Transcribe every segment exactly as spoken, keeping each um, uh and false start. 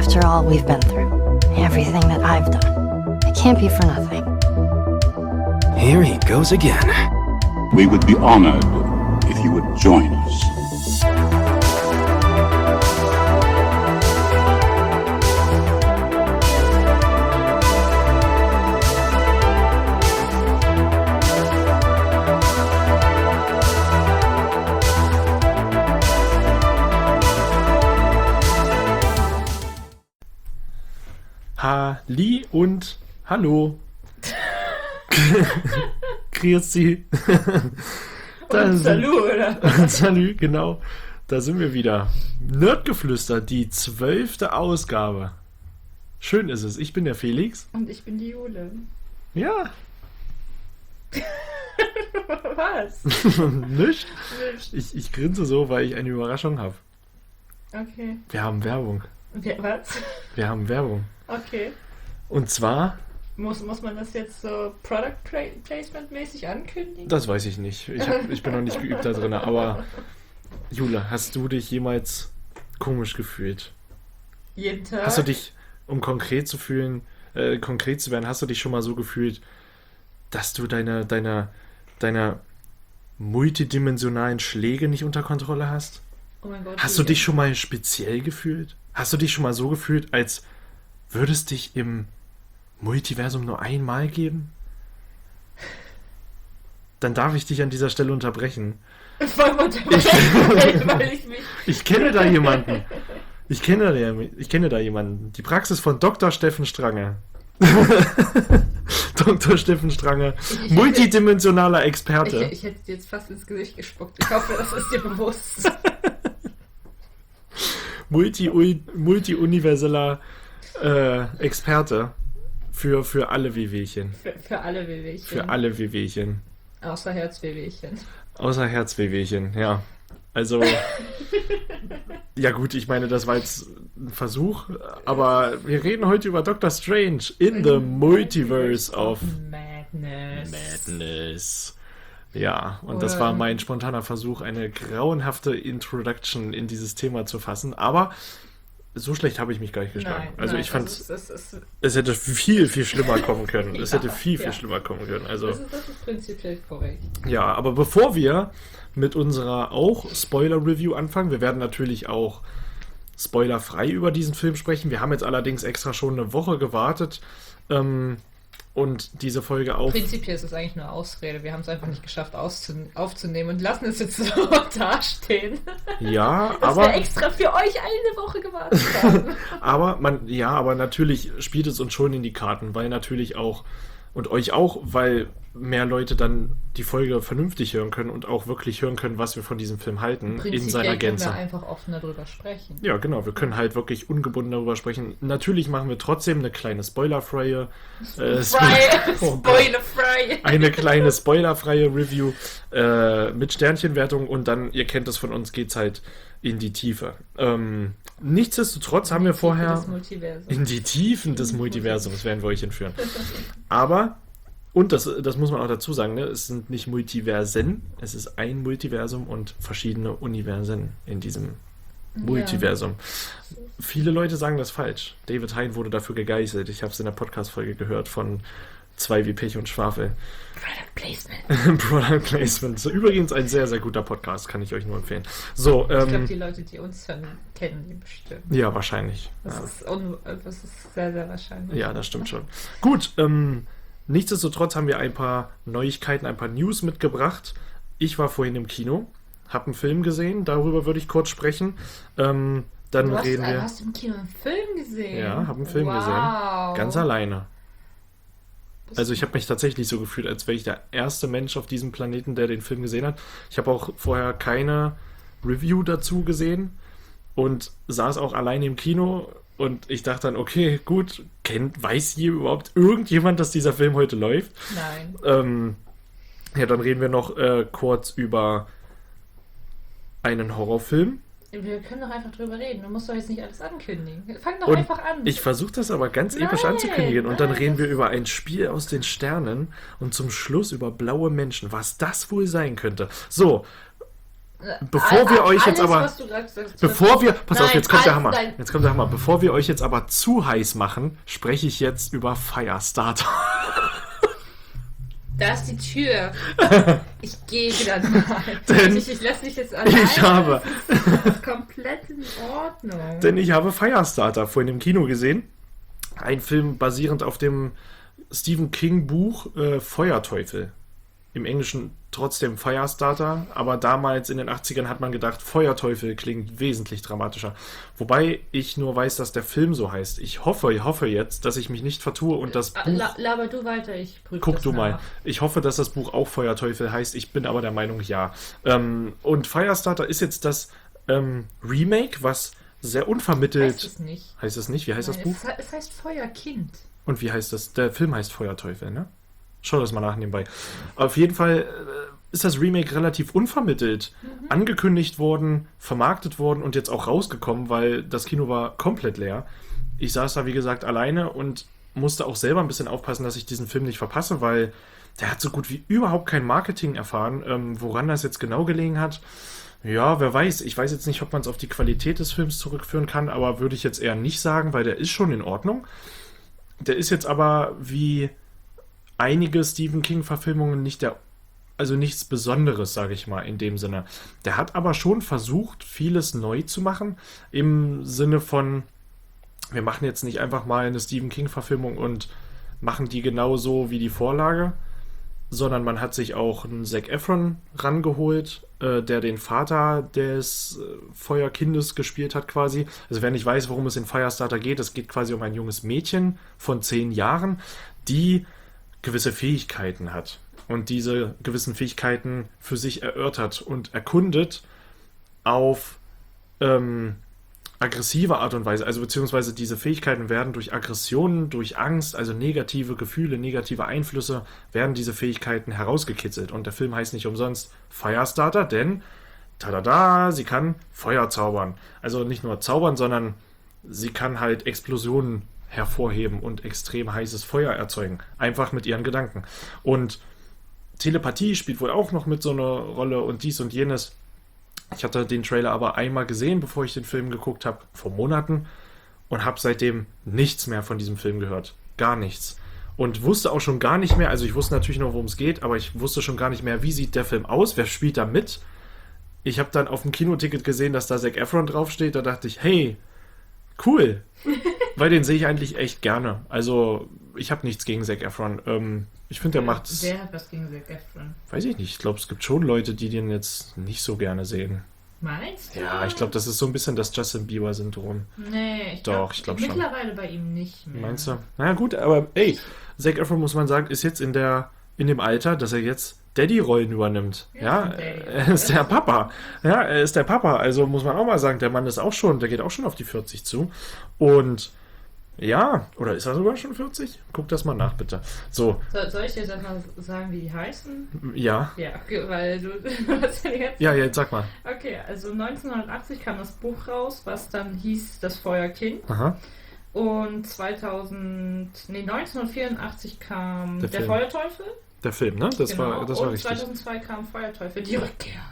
After all we've been through, everything that I've done, it can't be for nothing. Here he goes again. We would be honored if you would join us. Halli und Hallo. Grüezi. Und Salü, oder? Salü, genau. Da sind wir wieder. Nerdgeflüster, die zwölfte Ausgabe. Schön ist es. Ich bin der Felix. Und ich bin die Jule. Ja. Was? Nicht? Nicht. Ich, ich grinse so, weil ich eine Überraschung habe. Okay. Wir haben Werbung. Wer- Was? Wir haben Werbung. Okay. Und zwar, Muss, muss man das jetzt so Product Pla- Placement mäßig ankündigen? das weiß ich nicht. Ich, hab, ich bin noch nicht geübt da drin. Aber Jule, hast du dich jemals komisch gefühlt? Jeden Tag? Hast du dich, um konkret zu fühlen, äh, konkret zu werden, hast du dich schon mal so gefühlt, dass du deine, deine, deine multidimensionalen Schläge nicht unter Kontrolle hast? Oh mein Gott. Hast du wie- dich schon mal speziell gefühlt? Hast du dich schon mal so gefühlt, als würde es dich im Multiversum nur einmal geben? Dann darf ich dich an dieser Stelle unterbrechen. Voll unterbrechen, weil ich mich... Ich kenne da jemanden. Ich kenne da, ich kenne da jemanden. Die Praxis von Doktor Steffen Strange. Doktor Steffen Strange. Ich- Multidimensionaler Ich, Experte. ich hätte dir jetzt fast ins Gesicht gespuckt. Ich hoffe, das ist dir bewusst. Multi, multi-universeller äh, Experte. Für, für alle Wehwehchen. Für, für alle Wehwehchen. Für alle Wehwehchen. Außer Herzwehwehchen. Außer Herzwehwehchen, ja. Also, ja gut, ich meine, das war jetzt ein Versuch, aber wir reden heute über Doctor Strange in the Multiverse of Madness. Madness. Ja, und das Oder- war mein spontaner Versuch, eine grauenhafte Introduction in dieses Thema zu fassen, aber so schlecht habe ich mich gar nicht geschlagen. Nein, also nein, ich fand, das ist, das ist, es hätte viel, viel schlimmer kommen können. Es Ja, hätte viel, viel ja. schlimmer kommen können. Also das, ist, das ist prinzipiell korrekt. ja, aber bevor wir mit unserer auch Spoiler-Review anfangen, wir werden natürlich auch spoilerfrei über diesen Film sprechen. Wir haben jetzt allerdings extra schon eine Woche gewartet ähm, und diese Folge auch... Prinzipiell ist es eigentlich nur Ausrede. Wir haben es einfach nicht geschafft auszu- aufzunehmen und lassen es jetzt so dastehen. Ja, Dass aber... wir extra für euch eine Woche gewartet haben. Aber man, ja, aber natürlich spielt es uns schon in die Karten, weil natürlich auch, und euch auch, weil mehr Leute dann die Folge vernünftig hören können und auch wirklich hören können, was wir von diesem Film halten, in Prinzipiell seiner können Gänze. wir einfach offener drüber sprechen. Ja, genau, wir können halt wirklich ungebunden darüber sprechen. Natürlich machen wir trotzdem eine kleine spoilerfreie äh, Frei, Oh Gott. spoilerfrei. eine kleine spoilerfreie Review äh, mit Sternchenwertung und dann, ihr kennt es von uns, geht's halt in die Tiefe. Ähm, nichtsdestotrotz haben wir vorher... Das Multiversum. In die Tiefen des Multiversums werden wir euch entführen. Aber, und das, das muss man auch dazu sagen, ne, es sind nicht Multiversen, es ist ein Multiversum und verschiedene Universen in diesem Multiversum. Viele Leute sagen das falsch. David Hein wurde dafür gegeißelt. Ich habe es in der Podcast-Folge gehört von Zwei wie Pech und Schwafel. Product Placement. Product Placement. So, übrigens ein sehr, sehr guter Podcast, kann ich euch nur empfehlen. So, Ich glaube, ähm, die Leute, die uns hören, kennen die bestimmt. ja, wahrscheinlich. Das, Ja. ist un das ist sehr, sehr wahrscheinlich. Ja, das stimmt schon. Gut, ähm, nichtsdestotrotz haben wir ein paar Neuigkeiten, ein paar News mitgebracht. Ich war vorhin im Kino, habe einen Film gesehen, darüber würde ich kurz sprechen. Ähm, dann Du hast, reden wir. hast du im Kino einen Film gesehen? Ja, habe einen Film wow. gesehen. Ganz alleine. Das- Also ich habe mich tatsächlich so gefühlt, als wäre ich der erste Mensch auf diesem Planeten, der den Film gesehen hat. Ich habe auch vorher keine Review dazu gesehen und saß auch alleine im Kino und ich dachte dann, okay, gut, kennt, weiß hier überhaupt irgendjemand, dass dieser Film heute läuft? Nein. Ähm, ja, dann reden wir noch äh, kurz über einen Horrorfilm. Wir können doch einfach drüber reden. Du musst doch jetzt nicht alles ankündigen. Fang doch Und einfach an. Ich versuche das aber ganz episch Nein, anzukündigen. Und dann nein, reden wir das- über ein Spiel aus den Sternen und zum Schluss über blaue Menschen. Was das wohl sein könnte. So, Bevor wir euch jetzt Alles, aber... was du gerade sagst, Bevor wir... Pass auf, Nein, jetzt kommt der alles- Hammer. nein. Jetzt kommt der Hammer. Bevor wir euch jetzt aber zu heiß machen, spreche ich jetzt über Firestarter. Da ist die Tür. Ich gehe wieder mal. Denn ich ich lasse dich jetzt alleine. Ich habe... Das ist komplett in Ordnung. Denn ich habe Firestarter vorhin im Kino gesehen. Ein Film basierend auf dem Stephen King Buch äh, Feuerteufel. Im Englischen trotzdem Firestarter, aber damals in den achtzigern hat man gedacht, Feuerteufel klingt wesentlich dramatischer. Wobei ich nur weiß, dass der Film so heißt. Ich hoffe, ich hoffe jetzt, dass ich mich nicht vertue und das Buch... La laber du weiter, ich prüfe Guck das du mal. nach. Ich hoffe, dass das Buch auch Feuerteufel heißt. Ich bin aber der Meinung, ja. Ähm, und Firestarter ist jetzt das ähm, Remake, was sehr unvermittelt... Heißt es nicht. Heißt es nicht? Wie heißt Nein, das Buch? Es, he- es heißt Feuerkind. Und wie heißt das? Der Film heißt Feuerteufel, ne? Schau das mal nach nebenbei. Auf jeden Fall äh, ist das Remake relativ unvermittelt Mhm. angekündigt worden, vermarktet worden und jetzt auch rausgekommen, weil das Kino war komplett leer. Ich saß da, wie gesagt, alleine und musste auch selber ein bisschen aufpassen, dass ich diesen Film nicht verpasse, weil der hat so gut wie überhaupt kein Marketing erfahren. Ähm, woran das jetzt genau gelegen hat, ja, wer weiß. Ich weiß jetzt nicht, ob man es auf die Qualität des Films zurückführen kann, aber würde ich jetzt eher nicht sagen, weil der ist schon in Ordnung. Der ist jetzt aber wie einige Stephen King-Verfilmungen nicht der, also nichts Besonderes, sage ich mal, in dem Sinne. Der hat aber schon versucht, vieles neu zu machen, im Sinne von, wir machen jetzt nicht einfach mal eine Stephen King-Verfilmung und machen die genauso wie die Vorlage, sondern man hat sich auch einen Zac Efron rangeholt, äh, der den Vater des äh, Feuerkindes gespielt hat quasi. Also wer nicht weiß, worum es in Firestarter geht, es geht quasi um ein junges Mädchen von zehn Jahren, die gewisse Fähigkeiten hat und diese gewissen Fähigkeiten für sich erörtert und erkundet auf ähm, aggressive Art und Weise, also beziehungsweise diese Fähigkeiten werden durch Aggressionen, durch Angst, also negative Gefühle, negative Einflüsse, werden diese Fähigkeiten herausgekitzelt. Und der Film heißt nicht umsonst Firestarter, denn tada, sie kann Feuer zaubern. Also nicht nur zaubern, sondern sie kann halt Explosionen hervorheben und extrem heißes Feuer erzeugen. Einfach mit ihren Gedanken. Und Telepathie spielt wohl auch noch mit so einer Rolle und dies und jenes. Ich hatte den Trailer aber einmal gesehen, bevor ich den Film geguckt habe, vor Monaten, und habe seitdem nichts mehr von diesem Film gehört. Gar nichts. Und wusste auch schon gar nicht mehr, also ich wusste natürlich noch, worum es geht, aber ich wusste schon gar nicht mehr, wie sieht der Film aus, wer spielt da mit. Ich habe dann auf dem Kinoticket gesehen, dass da Zac Efron draufsteht, da dachte ich, hey, cool. Weil den sehe ich eigentlich echt gerne. Also, ich habe nichts gegen Zac Efron. Ähm, ich finde, der macht... Wer hat was gegen Zac Efron? Weiß ich nicht. Ich glaube, es gibt schon Leute, die den jetzt nicht so gerne sehen. Meinst du? Ja, ich glaube, das ist so ein bisschen das Justin Bieber-Syndrom. Nee, ich Doch, glaub, ich glaub schon. Mittlerweile bei ihm nicht mehr. Meinst du? Na gut, aber ey, Zac Efron, muss man sagen, ist jetzt in der in dem Alter, dass er jetzt Daddy-Rollen übernimmt. Ja, Ja, Daddy. er ist der Papa. Ja, er ist der Papa. Also muss man auch mal sagen, der Mann ist auch schon, der geht auch schon auf die vierzig zu. Und ja, oder ist er sogar schon vierzig? Guck das mal nach, bitte. So, So, soll ich dir jetzt einfach sagen, wie die heißen? ja. Ja, okay, weil du, du hast ja jetzt... Ja, jetzt sag mal. Okay, also neunzehnhundertachtzig kam das Buch raus, was dann hieß Das Feuerkind. Aha. Und zweitausend, nee, neunzehnhundertvierundachtzig kam Der Der, Film. Feuerteufel. Der Film, ne? Das Genau. war, das war und richtig. zweitausendzwei kam Feuerteufel, die Rückkehr.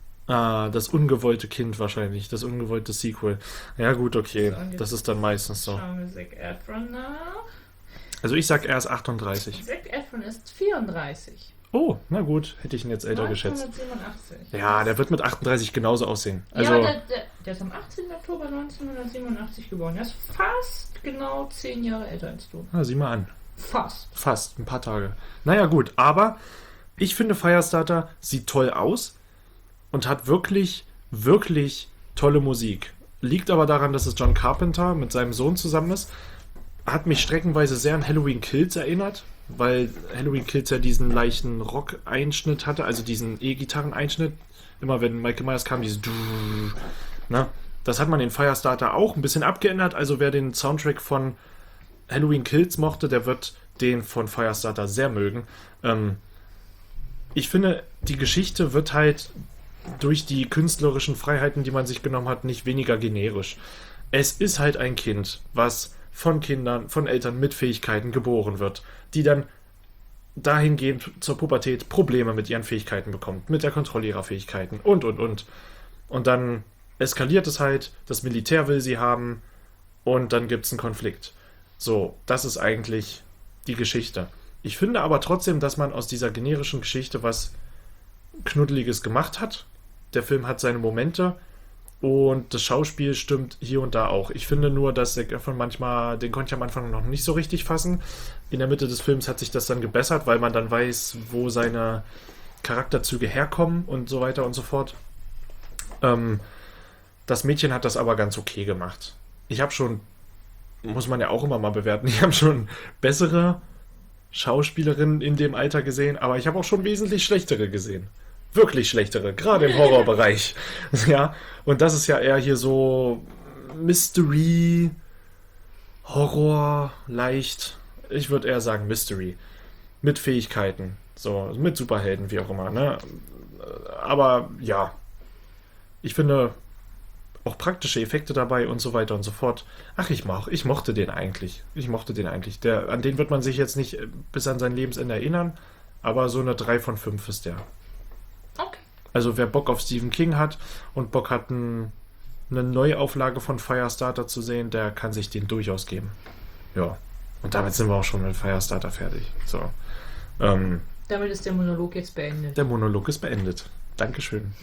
Ah, das ungewollte Kind wahrscheinlich, das ungewollte Sequel. Ja gut, okay, So, und jetzt das ist dann meistens so. Schauen wir Zac Efron nach. Also ich sag, er ist achtunddreißig. Zac Efron ist vierunddreißig. Oh, na gut, hätte ich ihn jetzt älter geschätzt. neunzehnhundertsiebenundachtzig. Ja, der wird mit achtunddreißig genauso aussehen. Also, ja, der, der, der ist am achtzehnten Oktober neunzehnhundertsiebenundachtzig geboren. Er ist fast genau zehn Jahre älter als du. na, sieh mal an. Fast. Fast, ein paar Tage. Naja gut, aber ich finde Firestarter sieht toll aus und hat wirklich, wirklich tolle Musik. Liegt aber daran, dass es John Carpenter mit seinem Sohn zusammen ist. Hat mich streckenweise sehr an Halloween Kills erinnert, weil Halloween Kills ja diesen leichten Rock-Einschnitt hatte, also diesen E-Gitarren-Einschnitt. Immer wenn Michael Myers kam, dieses ne? Das hat man in Firestarter auch ein bisschen abgeändert. Also wer den Soundtrack von Halloween Kills mochte, der wird den von Firestarter sehr mögen. Ähm, ich finde, die Geschichte wird halt durch die künstlerischen Freiheiten, die man sich genommen hat, nicht weniger generisch. Es ist halt ein Kind, was von Kindern, von Eltern mit Fähigkeiten geboren wird, die dann dahingehend zur Pubertät Probleme mit ihren Fähigkeiten bekommt, mit der Kontrolle ihrer Fähigkeiten und, und, und. Und dann eskaliert es halt, das Militär will sie haben und dann gibt es einen Konflikt. So, das ist eigentlich die Geschichte. Ich finde aber trotzdem, dass man aus dieser generischen Geschichte was Knuddeliges gemacht hat. Der Film hat seine Momente und das Schauspiel stimmt hier und da auch. Ich finde nur, dass der Griffin manchmal, den konnte ich am Anfang noch nicht so richtig fassen. In der Mitte des Films hat sich das dann gebessert, weil man dann weiß, wo seine Charakterzüge herkommen und so weiter und so fort. Ähm, das Mädchen hat das aber ganz okay gemacht. Ich habe schon, muss man ja auch immer mal bewerten, ich habe schon bessere Schauspielerinnen in dem Alter gesehen, aber ich habe auch schon wesentlich schlechtere gesehen. Wirklich schlechtere, gerade im Horrorbereich. Ja, und das ist ja eher hier so Mystery, Horror, leicht. Ich würde eher sagen Mystery. Mit Fähigkeiten. So, mit Superhelden, wie auch immer, ne? Aber ja. Ich finde auch praktische Effekte dabei und so weiter und so fort. Ach, ich mach, ich mochte den eigentlich. Ich mochte den eigentlich. Der, an den wird man sich jetzt nicht bis an sein Lebensende erinnern, aber so eine drei von fünf ist der. Okay. Also wer Bock auf Stephen King hat und Bock hat, ein, eine Neuauflage von Firestarter zu sehen, der kann sich den durchaus geben. Ja. Und damit sind wir auch schon mit Firestarter fertig. So. Ähm, Damit ist der Monolog jetzt beendet. der Monolog ist beendet. Dankeschön.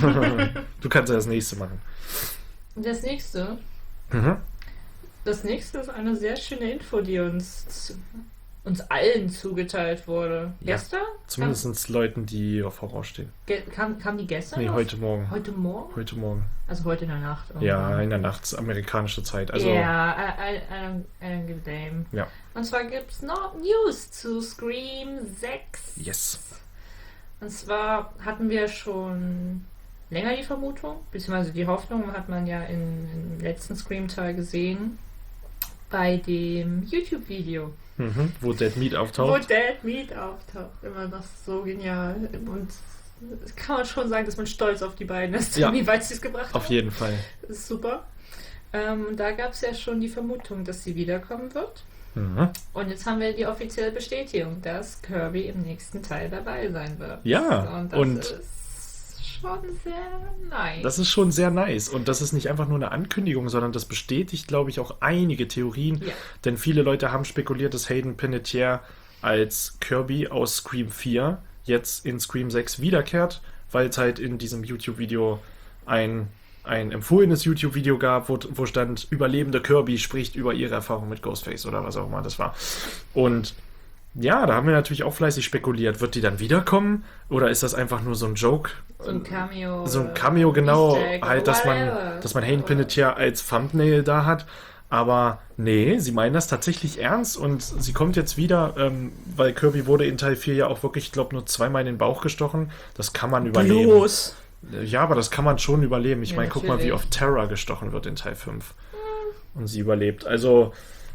Du kannst ja das nächste machen. Das nächste. Mhm. Das nächste ist eine sehr schöne Info, die uns, uns allen zugeteilt wurde. Ja. Gestern? Zumindest Leuten, die auf Horror stehen. Ge kam, kam die gestern? Nee, auf? heute Morgen. Heute Morgen? Heute Morgen. Also heute in der Nacht. Ja, in der Nacht, amerikanische Zeit. Also, ja, I, I, I don't, I don't give a damn. Ja. Und zwar gibt es noch News zu Scream sechs. Yes. Und zwar hatten wir schon länger die Vermutung, beziehungsweise die Hoffnung hat man ja in, im letzten Scream-Teil gesehen, bei dem YouTube-Video. Mhm. Wo Dead Meat Wo auftaucht. Dead Meat auftaucht. Immer noch so genial. Und kann man schon sagen, dass man stolz auf die beiden ist, Ja. wie weit sie es gebracht Auf haben. jeden Fall. Das ist super. Ähm, und da gab es ja schon die Vermutung, dass sie wiederkommen wird. Mhm. Und jetzt haben wir die offizielle Bestätigung, dass Kirby im nächsten Teil dabei sein wird. Ja, Und das und ist schon sehr nice. das ist schon sehr nice. Und das ist nicht einfach nur eine Ankündigung, sondern das bestätigt, glaube ich, auch einige Theorien. Ja. Denn viele Leute haben spekuliert, dass Hayden Panettiere als Kirby aus Scream vier jetzt in Scream sechs wiederkehrt, weil es halt in diesem YouTube-Video ein, ein empfohlenes YouTube-Video gab, wo, wo stand, überlebende Kirby spricht über ihre Erfahrung mit Ghostface oder was auch immer das war. Und ja, da haben wir natürlich auch fleißig spekuliert. Wird die dann wiederkommen? Oder ist das einfach nur so ein Joke? So ein Cameo. So ein Cameo, genau. Easter Egg, Halt, dass man, whatever. dass man Hayden Panettiere als Thumbnail da hat. Aber nee, sie meinen das tatsächlich ernst und sie kommt jetzt wieder, ähm, weil Kirby wurde in Teil vier ja auch wirklich, ich glaube, nur zweimal in den Bauch gestochen. Das kann man überleben. Bloß. Ja, aber das kann man schon überleben. Ich Ja, meine, guck mal, wie natürlich. oft Terra gestochen wird in Teil fünf. Und sie überlebt. Also,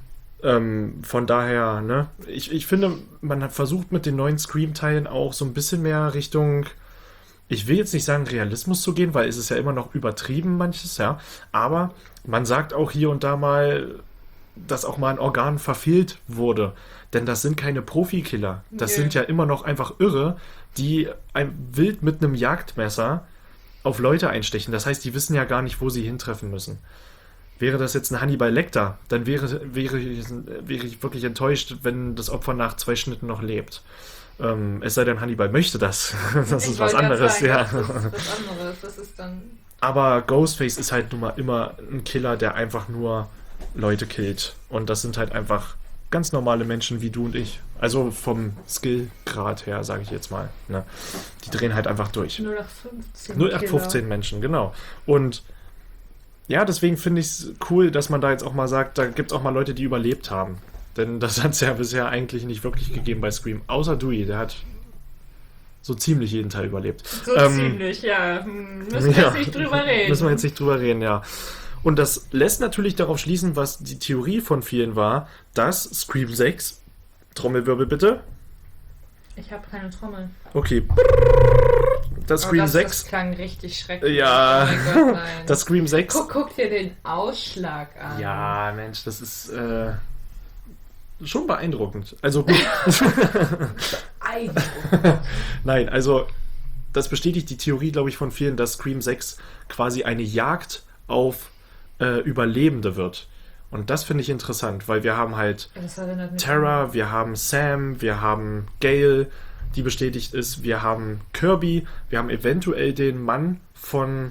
ähm, von daher, ne? Ich, ich finde, man hat versucht mit den neuen Scream-Teilen auch so ein bisschen mehr Richtung, ich will jetzt nicht sagen Realismus zu gehen, weil es ist ja immer noch übertrieben manches, ja. Aber man sagt auch hier und da mal, dass auch mal ein Organ verfehlt wurde. Denn das sind keine Profikiller. Das Nö. sind ja immer noch einfach Irre, die ein wild mit einem Jagdmesser auf Leute einstechen. Das heißt, die wissen ja gar nicht, wo sie hintreffen müssen. Wäre das jetzt ein Hannibal Lecter, dann wäre, wäre, wäre ich wirklich enttäuscht, wenn das Opfer nach zwei Schnitten noch lebt. Ähm, es sei denn, Hannibal möchte das. Das Ich ist was wollte grad anderes, sagen, ja. Das ist was anderes. Das ist dann. Aber Ghostface ist halt nun mal immer ein Killer, der einfach nur Leute killt. Und das sind halt einfach ganz normale Menschen wie du und ich. Also vom Skillgrad her, sage ich jetzt mal. Ne? Die drehen halt einfach durch. null acht fünfzehn. null acht fünfzehn Menschen, genau. Und ja, deswegen finde ich es cool, dass man da jetzt auch mal sagt, da gibt es auch mal Leute, die überlebt haben. Denn das hat es ja bisher eigentlich nicht wirklich gegeben bei Scream. Außer Dewey, der hat so ziemlich jeden Teil überlebt. So Ähm, ziemlich, ja. Hm, müssen wir ja. jetzt nicht drüber reden. Müssen wir jetzt nicht drüber reden, ja. Und das lässt natürlich darauf schließen, was die Theorie von vielen war, dass Scream sechs, Trommelwirbel bitte. Ich habe keine Trommel. Okay. Das Oh, Scream das, sechs. Das klang richtig schrecklich. Ja. Oh mein Gott, nein. Das Scream sechs. Guck, guck dir den Ausschlag an. Ja, Mensch, das ist. Äh, schon beeindruckend. Also gut. Eindruck. Nein, also das bestätigt die Theorie, glaube ich, von vielen, dass Scream sechs quasi eine Jagd auf äh, Überlebende wird. Und das finde ich interessant, weil wir haben halt Das erinnert mich Tara, wir haben Sam, wir haben Gail, die bestätigt ist, wir haben Kirby, wir haben eventuell den Mann von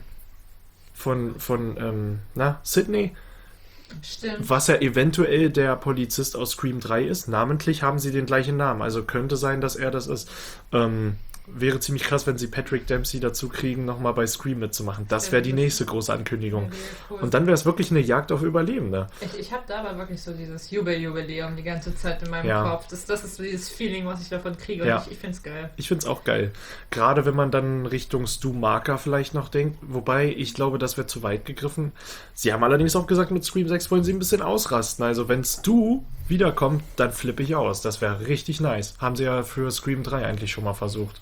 von, von ähm, na, Sydney, Stimmt. was ja eventuell der Polizist aus Scream drei ist. Namentlich haben sie den gleichen Namen, also könnte sein, dass er das ist. Ähm, wäre ziemlich krass, wenn sie Patrick Dempsey dazu kriegen, nochmal bei Scream mitzumachen. Das wäre die nächste große Ankündigung. Cool. Und dann wäre es wirklich eine Jagd auf Überlebende. Ich, ich habe da aber wirklich so dieses Jubel-Jubiläum die ganze Zeit in meinem Ja. Kopf. Das, das ist so dieses Feeling, was ich davon kriege. Und Ja. ich, ich finde es geil. Ich finde es auch geil. Gerade wenn man dann Richtung Stu Marker vielleicht noch denkt. Wobei, ich glaube, das wäre zu weit gegriffen. Sie haben allerdings auch gesagt, mit Scream sechs wollen sie ein bisschen ausrasten. Also wenn Stu wiederkommt, dann flippe ich aus. Das wäre richtig nice. Haben sie ja für Scream drei eigentlich schon mal versucht.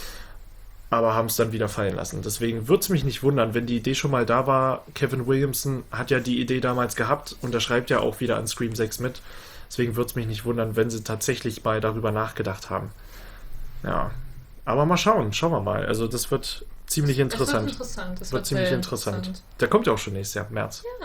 Aber haben es dann wieder fallen lassen. Deswegen würde es mich nicht wundern, wenn die Idee schon mal da war. Kevin Williamson hat ja die Idee damals gehabt und er schreibt ja auch wieder an Scream sechs mit. Deswegen würde es mich nicht wundern, wenn sie tatsächlich mal darüber nachgedacht haben. Ja. Aber mal schauen. Schauen wir mal. Also das wird ziemlich interessant. Das wird interessant. Das wird wird ziemlich sehr interessant. Der kommt ja auch schon nächstes Jahr, März. Ja.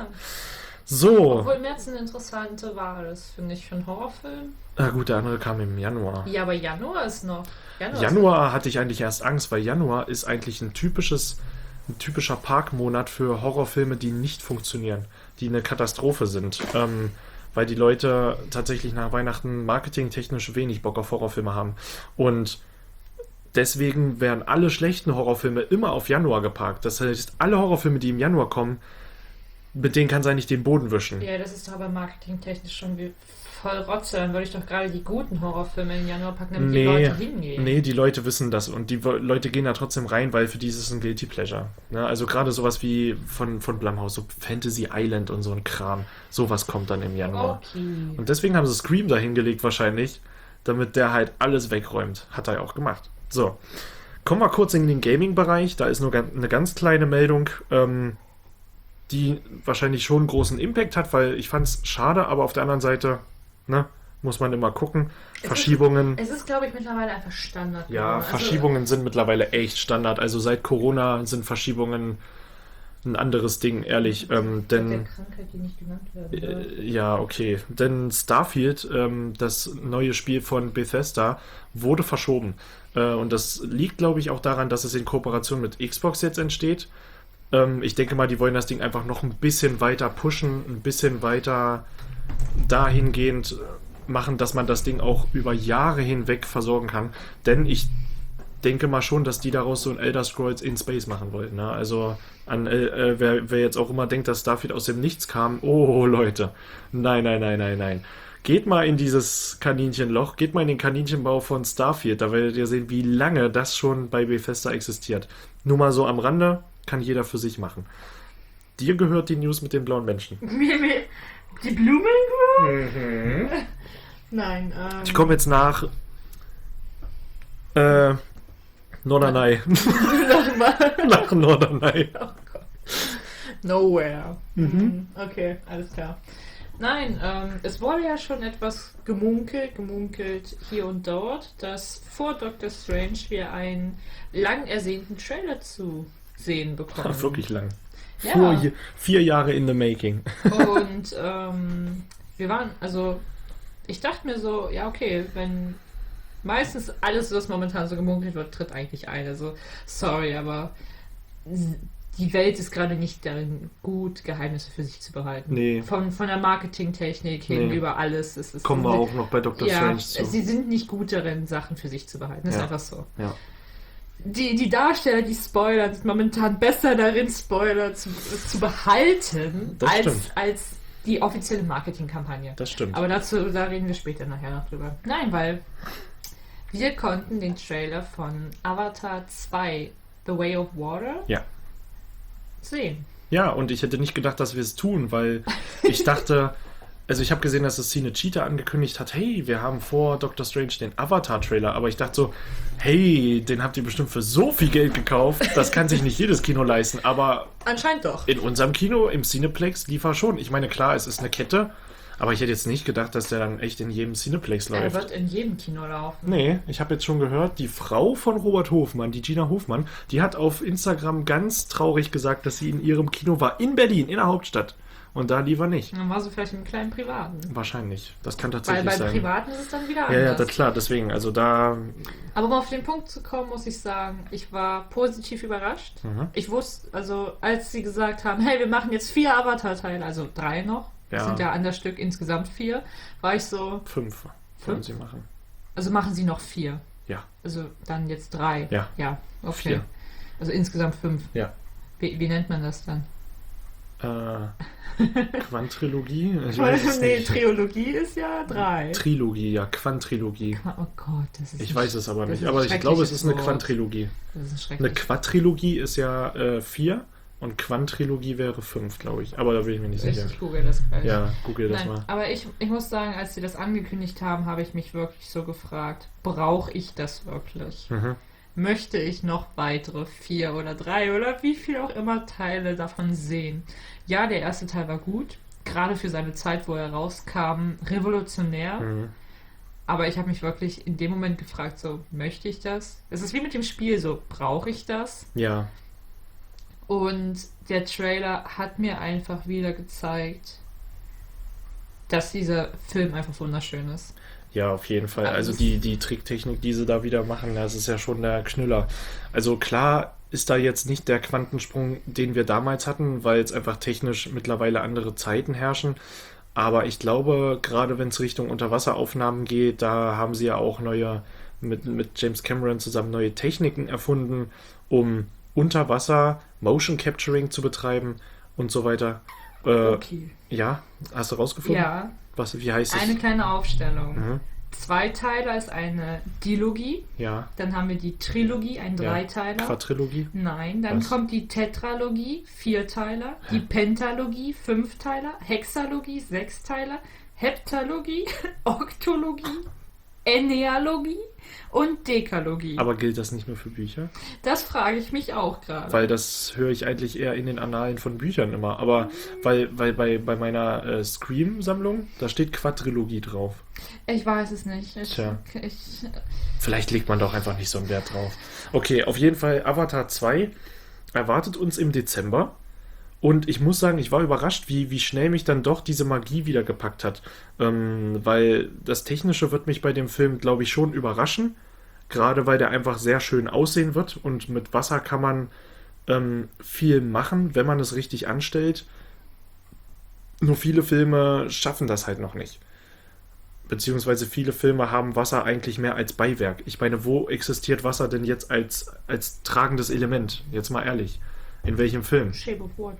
So. Obwohl März eine interessante Wahl ist, finde ich, für einen Horrorfilm. Na gut, der andere kam im Januar. Ja, aber Januar ist noch. Januar, Januar hatte ich eigentlich erst Angst, weil Januar ist eigentlich ein typisches, ein typischer Parkmonat für Horrorfilme, die nicht funktionieren, die eine Katastrophe sind. Ähm, weil die Leute tatsächlich nach Weihnachten marketingtechnisch wenig Bock auf Horrorfilme haben. Und deswegen werden alle schlechten Horrorfilme immer auf Januar geparkt. Das heißt, alle Horrorfilme, die im Januar kommen, mit denen kann es eigentlich den Boden wischen. Ja, das ist doch aber marketingtechnisch schon wie voll Rotze. Dann würde ich doch gerade die guten Horrorfilme im Januar packen, damit Nee, die Leute hingehen. nee, die Leute wissen das und die wo- Leute gehen da trotzdem rein, weil für die ist es ein Guilty Pleasure. Ja, also gerade sowas wie von, von Blumhouse, so Fantasy Island und so ein Kram, sowas kommt dann im Januar. Okay. Und deswegen haben sie Scream da hingelegt wahrscheinlich, damit der halt alles wegräumt. Hat er ja auch gemacht. So, kommen wir kurz in den Gaming-Bereich. Da ist nur gan- eine ganz kleine Meldung, ähm, die wahrscheinlich schon einen großen Impact hat, weil ich fand es schade, aber auf der anderen Seite, ne, muss man immer gucken. Es Verschiebungen. Es ist, glaube ich, mittlerweile einfach Standard. Ja, geworden. Also, Verschiebungen sind mittlerweile echt Standard. Also seit Corona sind Verschiebungen ein anderes Ding, ehrlich. Ähm, der denn Krankheit, die nicht genannt werden soll. äh, ja, okay. Denn Starfield, ähm, das neue Spiel von Bethesda, wurde verschoben. Äh, und das liegt, glaube ich, auch daran, dass es in Kooperation mit Xbox jetzt entsteht. Ähm, ich denke mal, die wollen das Ding einfach noch ein bisschen weiter pushen, ein bisschen weiter dahingehend machen, dass man das Ding auch über Jahre hinweg versorgen kann. Denn ich denke mal schon, dass die daraus so ein Elder Scrolls in Space machen wollten. Ne? Also an äh, wer, wer jetzt auch immer denkt, dass Starfield aus dem Nichts kam, oh Leute, nein, nein, nein, nein, nein. Geht mal in dieses Kaninchenloch, geht mal in den Kaninchenbau von Starfield, da werdet ihr sehen, wie lange das schon bei Bethesda existiert. Nur mal so am Rande, kann jeder für sich machen. Dir gehört die News mit den blauen Menschen. Mir- mir- Die Blumen? Mhm. Nein, ähm. Ich komme jetzt nach äh, Norderney. Nochmal. nach Norderney. Oh Gott. Nowhere. Mhm. Mhm. Okay, alles klar. Nein, ähm, es wurde ja schon etwas gemunkelt, gemunkelt hier und dort, dass vor Doctor Strange wir einen lang ersehnten Trailer zu sehen bekommen. Ach, wirklich lang. Ja. Vier, vier Jahre in the making. Und ähm, wir waren, also ich dachte mir so, ja okay, wenn meistens alles, was momentan so gemunkelt wird, tritt eigentlich ein. Also sorry, aber die Welt ist gerade nicht darin gut, Geheimnisse für sich zu behalten. Nee. Von, von der Marketingtechnik hin Nee. über alles. Es ist, Kommen wir auch noch bei Doctor ja, Strange zu. sie sind nicht gut darin, Sachen für sich zu behalten. Das Ja. ist einfach so. Ja. Die, die Darsteller, die spoilern, sind momentan besser darin, Spoiler zu, zu behalten, Das als, stimmt. als die offizielle Marketingkampagne. Das stimmt. Aber dazu, da reden wir später nachher noch drüber. Nein, weil wir konnten den Trailer von Avatar zwei, The Way of Water, Ja. sehen. Ja, und ich hätte nicht gedacht, dass wir es tun, weil ich dachte, also ich habe gesehen, dass es Cine Cheetah angekündigt hat, hey, wir haben vor Doctor Strange den Avatar-Trailer, aber ich dachte so, hey, den habt ihr bestimmt für so viel Geld gekauft, das kann sich nicht jedes Kino leisten, aber Anscheinend doch. in unserem Kino, im Cineplex, lief er schon. Ich meine, klar, es ist eine Kette, Aber ich hätte jetzt nicht gedacht, dass der dann echt in jedem Cineplex Er läuft. wird in jedem Kino laufen. Nee, ich habe jetzt schon gehört, die Frau von Robert Hofmann, die Gina Hofmann, die hat auf Instagram ganz traurig gesagt, dass sie in ihrem Kino war, in Berlin, in der Hauptstadt. Und da lief er nicht. Dann war sie vielleicht im kleinen Privaten. Wahrscheinlich. Das kann Weil tatsächlich bei sein. Privaten ist es dann wieder Ja, anders. ja, das klar, deswegen. Also da. Aber um auf den Punkt zu kommen, muss ich sagen, ich war positiv überrascht. Mhm. Ich wusste, also als sie gesagt haben, hey, wir machen jetzt vier Avatar-Teile, also drei noch, das Ja. sind ja an der Stück insgesamt vier, war ich so, Fünf wollen sie machen. also machen sie noch vier. Ja. Also dann jetzt drei. Ja. Ja, okay. Vier. Also insgesamt fünf. Ja. Wie, wie nennt man das dann? Äh, Quantrilogie? Ich weiß es nee, nicht. Trilogie ist ja drei. Trilogie, ja, Quantrilogie. Oh Gott, das ist Ich ein- weiß es aber das nicht. ist Aber ein ich glaube, es ist eine schreckliches Wort. Quantrilogie. Das ist ein Eine schreckliches Quadrilogie ist ja äh, vier und Quantrilogie wäre fünf, glaube ich. Aber da bin ich mir nicht Ich, sicher. ich google das gleich. Ja, google das Nein, mal. aber ich, ich muss sagen, als sie das angekündigt haben, habe ich mich wirklich so gefragt, brauche ich das wirklich? Mhm. Möchte ich noch weitere vier oder drei oder wie viel auch immer Teile davon sehen? Ja, der erste Teil war gut, gerade für seine Zeit, wo er rauskam, revolutionär. Mhm. Aber ich habe mich wirklich in dem Moment gefragt, so, möchte ich das? Es ist wie mit dem Spiel, so, brauche ich das? Ja, Und der Trailer hat mir einfach wieder gezeigt, dass dieser Film einfach wunderschön ist. ja, auf jeden Fall. Also Also die, die Tricktechnik, die sie da wieder machen, das ist ja schon der Knüller. Also klar ist da jetzt nicht der Quantensprung, den wir damals hatten, weil jetzt einfach technisch mittlerweile andere Zeiten herrschen. Aber ich glaube, gerade wenn es Richtung Unterwasseraufnahmen geht, da haben sie ja auch neue, mit, mit James Cameron zusammen neue Techniken erfunden, um unter Wasser Motion Capturing zu betreiben und so weiter. Äh, Okay. Ja, hast du rausgefunden? Ja, Was, wie heißt es? eine kleine Aufstellung. Mhm. Zweiteiler ist eine Dilogie, Ja, dann haben wir die Trilogie, ein Ja. Dreiteiler. Quadrilogie. Nein, dann Was? kommt die Tetralogie, Vierteiler, die Pentalogie, Fünfteiler, Hexalogie, Sechsteiler, Heptalogie, Oktologie, Ennealogie und Dekalogie. Aber gilt das nicht nur für Bücher? Das frage ich mich auch gerade. Weil das höre ich eigentlich eher in den Annalen von Büchern immer. Aber weil, weil bei, bei meiner äh, Scream-Sammlung, da steht Quadrilogie drauf. Ich weiß es nicht. Ich, Tja. ich, Vielleicht legt man doch einfach nicht so einen Wert drauf. Okay, auf jeden Fall Avatar zwei erwartet uns im Dezember. Und ich muss sagen, ich war überrascht, wie, wie schnell mich dann doch diese Magie wieder gepackt hat. Ähm, weil das Technische wird mich bei dem Film, glaube ich, schon überraschen. Gerade weil der einfach sehr schön aussehen wird. Und mit Wasser kann man ähm, viel machen, wenn man es richtig anstellt. Nur viele Filme schaffen das halt noch nicht. Beziehungsweise viele Filme haben Wasser eigentlich mehr als Beiwerk. Ich meine, wo existiert Wasser denn jetzt als, als tragendes Element? Jetzt mal ehrlich. In welchem Film? Shape of Water.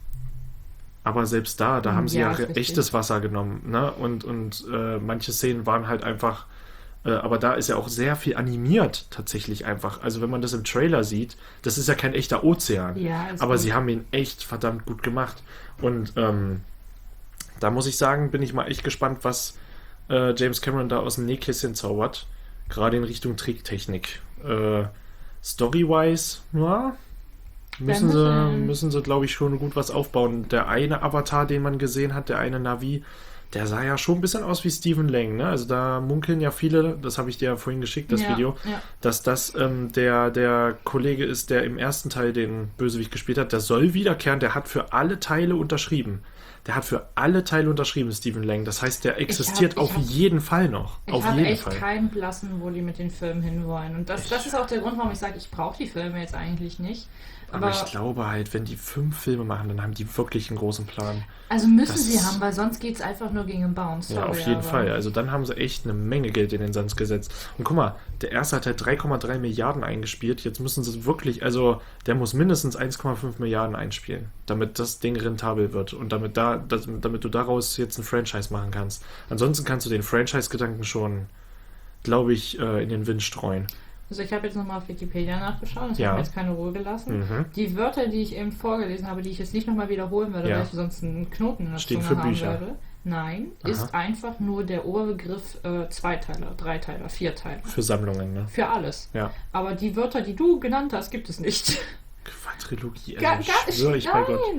Aber selbst da, da haben sie Ja, ja ist richtig. echtes Wasser genommen. Ne? Und, und äh, manche Szenen waren halt einfach... Äh, aber da ist ja auch sehr viel animiert tatsächlich einfach. Also wenn man das im Trailer sieht, das ist ja kein echter Ozean. Ja, ist aber gut. sie haben ihn echt verdammt gut gemacht. Und ähm, da muss ich sagen, bin ich mal echt gespannt, was äh, James Cameron da aus dem Nähkästchen zaubert. Gerade in Richtung Tricktechnik. Äh, Story-wise, ja, müssen sie, müssen- müssen sie, glaube ich, schon gut was aufbauen. Der eine Avatar, den man gesehen hat, der eine Navi, der sah ja schon ein bisschen aus wie Stephen Lang, ne? Also da munkeln ja viele, das habe ich dir ja vorhin geschickt, das Ja, Video, ja. dass das ähm, der, der Kollege ist, der im ersten Teil den Bösewicht gespielt hat. Der soll wiederkehren, der hat für alle Teile unterschrieben. Der hat für alle Teile unterschrieben, Stephen Lang. Das heißt, der existiert ich auf hab- jeden Fall noch. Ich auf habe jeden echt Fall. keinen blassen, wo die mit den Filmen hinwollen. Und das, das ist auch der Grund, warum ich sage, ich brauche die Filme jetzt eigentlich nicht. Aber, Aber, ich glaube halt, wenn die fünf Filme machen, dann haben die wirklich einen großen Plan. also müssen das sie ist- haben, weil sonst geht es einfach nur gegen den Baum. Sorry, Ja, auf jeden aber Fall. Also dann haben sie echt eine Menge Geld in den Sand gesetzt. Und guck mal, der erste hat halt drei Komma drei Milliarden eingespielt. Jetzt müssen sie wirklich, also der muss mindestens eins Komma fünf Milliarden einspielen, damit das Ding rentabel wird und damit da, das, damit du daraus jetzt ein Franchise machen kannst. Ansonsten kannst du den Franchise-Gedanken schon, glaube ich, äh, in den Wind streuen. Also ich habe jetzt nochmal auf Wikipedia nachgeschaut, das Ja. hat mir jetzt keine Ruhe gelassen. Mhm. Die Wörter, die ich eben vorgelesen habe, die ich jetzt nicht nochmal wiederholen würde, Ja. weil ich sonst einen Knoten in der Stehen Zunge für haben Bücher. würde. Nein, Aha. ist einfach nur der Oberbegriff äh, Zweiteiler, Dreiteiler, Vierteiler. Für Sammlungen, ne? Für alles. Ja. Aber die Wörter, die du genannt hast, gibt es nicht. Quadrilogie, Gar, also gar, schwöre ich bei Gott. nein!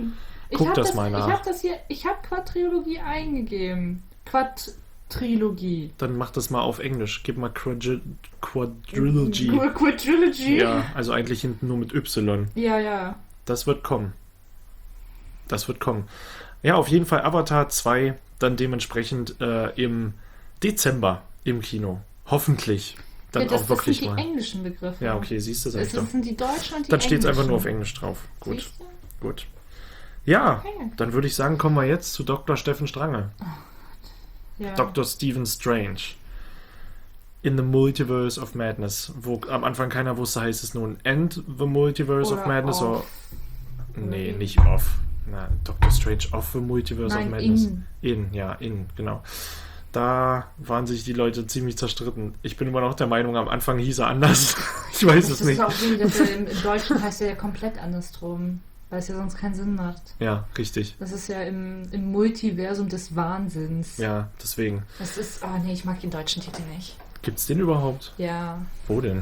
Ich Guck hab das mal nach. Ich habe das hier, ich habe Quadrilogie eingegeben. Quadrilogie. Dann mach das mal auf Englisch. Gib mal Quadri Quadrilogy. Qu- Quadrilogy? Ja, also eigentlich hinten nur mit Y. Ja, ja. Das wird kommen. Das wird kommen. Ja, auf jeden Fall Avatar zwei dann dementsprechend äh, im Dezember im Kino. Hoffentlich. Dann ja, das, auch wirklich das sind mal. die englischen Begriffe. Ja, okay, siehst du, sag ich Das doch. sind die deutschen und die Dann steht es einfach englischen. nur auf Englisch drauf. Gut, Siehst du? gut. Ja, Okay. dann würde ich sagen, kommen wir jetzt zu Doktor Steffen Strange. Ja. Doktor Stephen Strange. In the Multiverse of Madness. Wo am Anfang keiner wusste, heißt es nun End the Multiverse Oder of Madness off. oder. Nee, nicht off. Na, Doctor Strange of the Multiverse Nein, of Madness. in. In, ja, in, genau. Da waren sich die Leute ziemlich zerstritten. Ich bin immer noch der Meinung, am Anfang hieß er anders. Ich weiß Das es nicht. ist auch wie, dass er im, im Deutschen heißt er ja komplett andersrum. Weil es ja sonst keinen Sinn macht. Ja, richtig. Das ist ja im, im Multiversum des Wahnsinns. Ja, deswegen. Das ist, oh nee, ich mag den deutschen Titel nicht. Gibt's den überhaupt? Ja. Wo denn?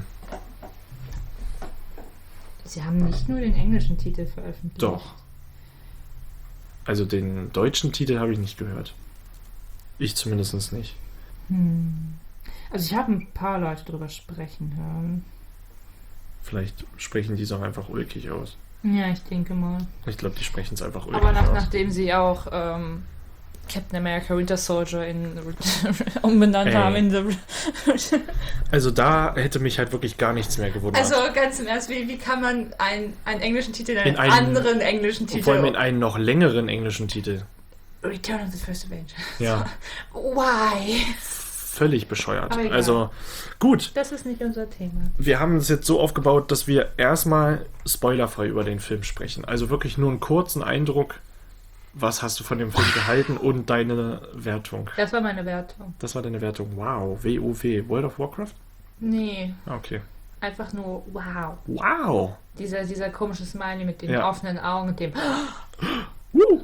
Sie haben nicht nur den englischen Titel veröffentlicht. Doch. Also den deutschen Titel habe ich nicht gehört. Ich zumindest nicht. Hm. Also ich habe ein paar Leute drüber sprechen hören. Vielleicht sprechen die es auch einfach ulkig aus. Ja, ich denke mal. Ich glaube, die sprechen es einfach ulkig Aber nach, aus. nachdem sie auch ähm, Captain America Winter Soldier in umbenannt Ey. haben in The Also da hätte mich halt wirklich gar nichts mehr gewundert. Also ganz im Ernst, wie, wie kann man einen, einen englischen Titel in einen, In einen- anderen englischen Und Titel... vor allem in einen noch längeren englischen Titel. Return of the First Avenger. Ja, Why? völlig bescheuert. Aber egal. Also gut, Das ist nicht unser Thema. wir haben es jetzt so aufgebaut, dass wir erstmal spoilerfrei über den Film sprechen. Also wirklich nur einen kurzen Eindruck. Was hast du von dem Film gehalten und deine Wertung? Das war meine Wertung. Das war deine Wertung. Wow. W O W. World of Warcraft? Nee, Ah, okay. einfach nur wow. Wow. Dieser, dieser komische Smiley mit den Ja. offenen Augen und dem... Woo.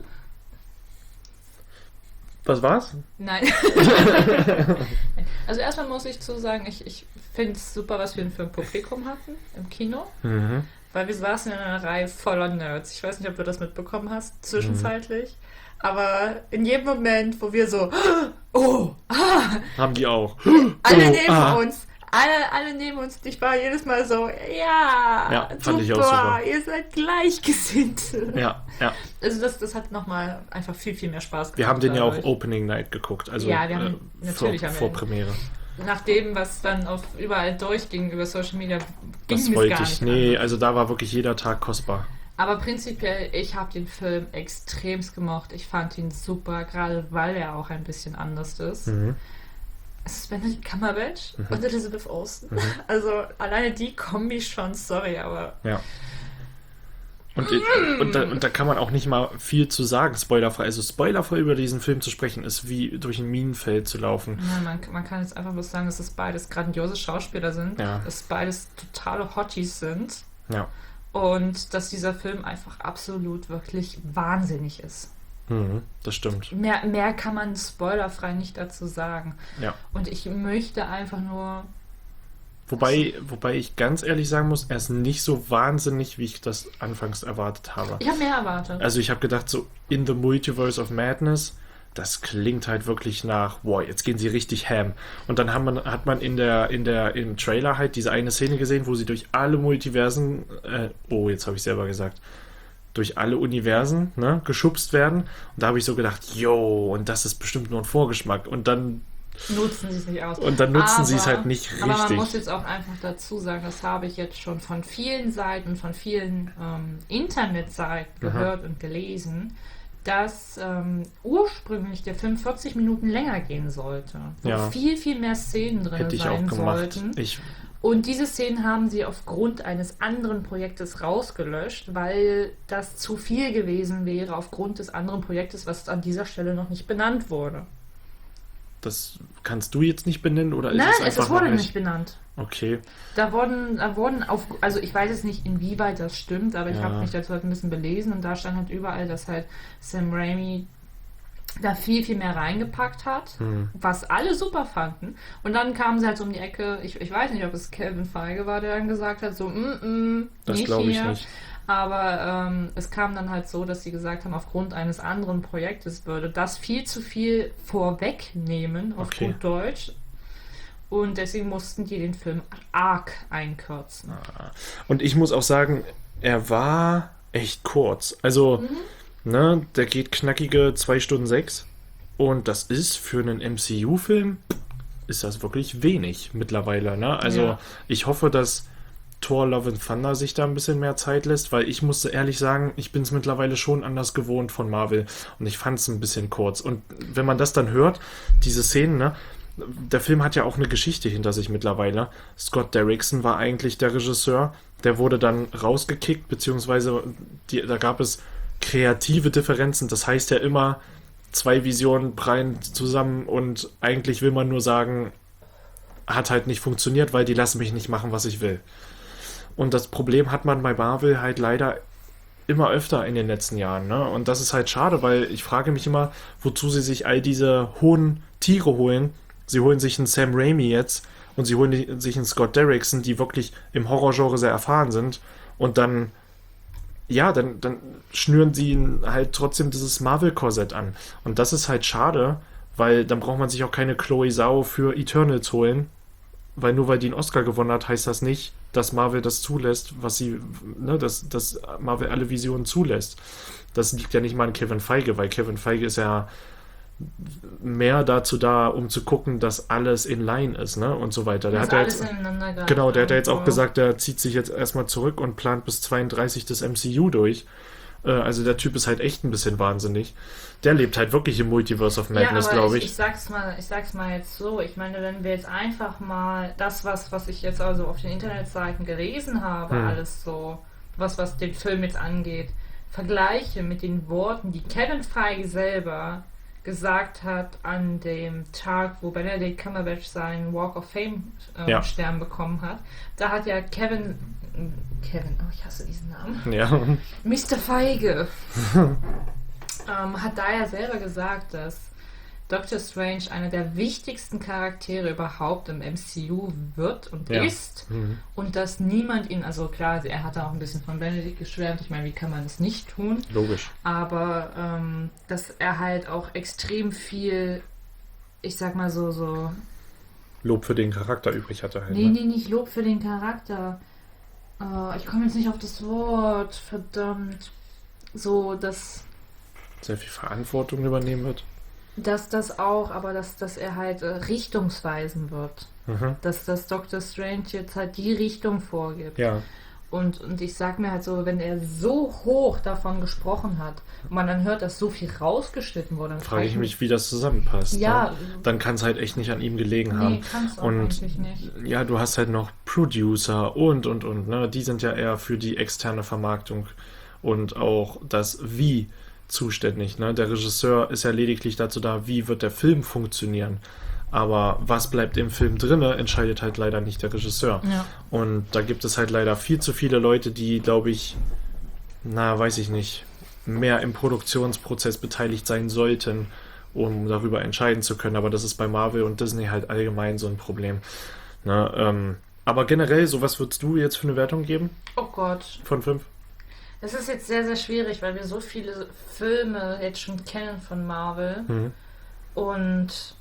Was war's? Nein. Also erstmal muss ich zu sagen, ich, ich finde es super, was wir für ein Publikum hatten im Kino. Mhm. Weil wir saßen in einer Reihe voller Nerds. Ich weiß nicht, ob du das mitbekommen hast, zwischenzeitlich. Aber in jedem Moment, wo wir so, oh, ah, Haben die auch. alle Oh, neben ah. uns, alle, alle neben uns, ich war jedes Mal so, ja, Ja, super, fand ich auch super. ihr seid gleichgesinnt. Ja, ja. Also das, das hat nochmal einfach viel, viel mehr Spaß gemacht. Wir haben den ja auch dadurch. Opening Night geguckt. Also Ja, wir haben- äh, natürlich vor, haben wir vor ihn. Premiere. Nach dem, was dann auf überall durchging über Social Media, ging Das es wollte gar ich. nicht Nee, anders. also da war wirklich jeder Tag kostbar. Aber prinzipiell, ich habe den Film extremst gemocht. Ich fand ihn super, gerade weil er auch ein bisschen anders ist. Mhm. Es ist Benedict Cumberbatch und Elizabeth Olsen. Also alleine die Kombi schon, sorry, aber Ja. Und, und, da, und da kann man auch nicht mal viel zu sagen, spoilerfrei. Also spoilerfrei über diesen Film zu sprechen, ist wie durch ein Minenfeld zu laufen. ja, man, man kann jetzt einfach bloß sagen, dass es beides grandiose Schauspieler sind, Ja. dass beides totale Hotties sind Ja. und dass dieser Film einfach absolut wirklich wahnsinnig ist. Mhm, das stimmt. Mehr, mehr kann man spoilerfrei nicht dazu sagen. Ja. Und ich möchte einfach nur... Wobei, wobei ich ganz ehrlich sagen muss, er ist nicht so wahnsinnig, wie ich das anfangs erwartet habe. Ich habe mehr erwartet. Also ich habe gedacht, so in the Multiverse of Madness, das klingt halt wirklich nach, wow, jetzt gehen sie richtig ham. Und dann hat man, hat man in der, in der, im Trailer halt diese eine Szene gesehen, wo sie durch alle Multiversen, äh, oh, jetzt habe ich selber gesagt, durch alle Universen, ne, geschubst werden. Und da habe ich so gedacht, yo, und das ist bestimmt nur ein Vorgeschmack. Und dann, Nutzen sie es nicht aus. und dann nutzen Aber- sie es halt nicht Aber man richtig. muss jetzt auch einfach dazu sagen, das habe ich jetzt schon von vielen Seiten, von vielen ähm, Internetseiten gehört und gelesen, dass ähm, ursprünglich der Film vierzig Minuten länger gehen sollte. Wo Ja. viel, viel mehr Szenen drin Hätte ich auch sein gemacht. sollten. Ich, Und diese Szenen haben sie aufgrund eines anderen Projektes rausgelöscht, weil das zu viel gewesen wäre aufgrund des anderen Projektes, was an dieser Stelle noch nicht benannt wurde. das kannst du jetzt nicht benennen, oder ist Nein, es es, einfach es wurde noch nicht nicht? benannt. Okay. Da wurden, da wurden auf, also ich weiß jetzt nicht, inwieweit das stimmt, aber ich Ja. habe mich dazu halt ein bisschen belesen und da stand halt überall, dass halt Sam Raimi da viel, viel mehr reingepackt hat, Hm. was alle super fanden. Und dann kamen sie halt so um die Ecke, ich, ich weiß nicht, ob es Kevin Feige war, der dann gesagt hat, so, mm, mm, Das nicht glaube ich hier. nicht. Aber ähm, es kam dann halt so, dass sie gesagt haben, aufgrund eines anderen Projektes würde das viel zu viel vorwegnehmen, auf Okay. gut Deutsch. Und deswegen mussten die den Film arg einkürzen. Und ich muss auch sagen, er war echt kurz. Also, ne, der geht knackige zwei Stunden sechs. Und das ist für einen M C U-Film, ist das wirklich wenig mittlerweile. Ne? Also, Ja. ich hoffe, dass Thor Love and Thunder sich da ein bisschen mehr Zeit lässt, weil ich musste ehrlich sagen, ich bin es mittlerweile schon anders gewohnt von Marvel. Und ich fand es ein bisschen kurz. Und wenn man das dann hört, diese Szenen, ne, der Film hat ja auch eine Geschichte hinter sich mittlerweile. Scott Derrickson war eigentlich der Regisseur. Der wurde dann rausgekickt, beziehungsweise die, da gab es kreative Differenzen. Das heißt ja immer, zwei Visionen prallen zusammen und eigentlich will man nur sagen, hat halt nicht funktioniert, weil die lassen mich nicht machen, was ich will. Und das Problem hat man bei Marvel halt leider immer öfter in den letzten Jahren. Ne? Und das ist halt schade, weil ich frage mich immer, wozu sie sich all diese hohen Tiere holen. Sie holen sich einen Sam Raimi jetzt und sie holen sich einen Scott Derrickson, die wirklich im Horrorgenre sehr erfahren sind. Und dann, ja, dann, dann schnüren sie ihnen halt trotzdem dieses Marvel-Korsett an. Und das ist halt schade, weil dann braucht man sich auch keine Chloe Zhao für Eternals holen. Weil nur weil die einen Oscar gewonnen hat, heißt das nicht, dass Marvel das zulässt, was sie, ne, dass, dass Marvel alle Visionen zulässt. Das liegt ja nicht mal an Kevin Feige, weil Kevin Feige ist ja mehr dazu da, um zu gucken, dass alles in line ist, ne, und so weiter. Der Dass hat ja alles jetzt, ineinander greift. genau, der hat ja jetzt auch irgendwo. gesagt, der zieht sich jetzt erstmal zurück und plant bis zweiunddreißig das M C U durch. Äh, Also der Typ ist halt echt ein bisschen wahnsinnig. Der lebt halt wirklich im Multiverse of Madness, ja, aber glaube ich, ich. ich sag's mal, ich sag's mal jetzt so. Ich meine, wenn wir jetzt einfach mal das, was, was ich jetzt also auf den Internetseiten gelesen habe, Hm. alles so, was, was den Film jetzt angeht, vergleiche mit den Worten, die Kevin Feige selber gesagt hat an dem Tag, wo Benedict Cumberbatch seinen Walk of Fame äh, Ja. Stern bekommen hat. Da hat ja Kevin, Kevin, oh, ich hasse diesen Namen, Ja. Mister Feige ähm, hat da ja selber gesagt, dass Doctor Strange einer der wichtigsten Charaktere überhaupt im M C U wird und Ja. ist Mhm. und dass niemand ihn, also klar, er hat da auch ein bisschen von Benedict geschwärmt, ich meine, wie kann man das nicht tun, Logisch. aber ähm, dass er halt auch extrem viel, ich sag mal so, so, Lob für den Charakter übrig hatte halt. nee, ne? nee, nicht Lob für den Charakter, äh, ich komme jetzt nicht auf das Wort, verdammt, so, dass Sehr viel Verantwortung übernehmen wird. dass das auch, aber dass, dass er halt äh, richtungsweisend wird. Mhm. Dass das Doctor Strange jetzt halt die Richtung vorgibt. Ja, Und, und ich sag mir halt so, wenn er so hoch davon gesprochen hat und man dann hört, dass so viel rausgeschnitten wurde, dann frage ich mich, wie das zusammenpasst. Ja. Ne? Dann kann es halt echt nicht an ihm gelegen haben. Nee, kann's auch Und eigentlich nicht. ja, du hast halt noch Producer und, und, und. Ne? Die sind ja eher für die externe Vermarktung und auch das Wie zuständig. Ne? Der Regisseur ist ja lediglich dazu da, wie wird der Film funktionieren. Aber was bleibt im Film drinne, entscheidet halt leider nicht der Regisseur. Ja. Und da gibt es halt leider viel zu viele Leute, die, glaube ich, na, weiß ich nicht, mehr im Produktionsprozess beteiligt sein sollten, um darüber entscheiden zu können. Aber das ist bei Marvel und Disney halt allgemein so ein Problem. Ne, ähm, aber generell, so was würdest du jetzt für eine Wertung geben Oh Gott. von fünf? Das ist jetzt sehr, sehr schwierig, weil wir so viele Filme jetzt schon kennen von Marvel. Mhm. Und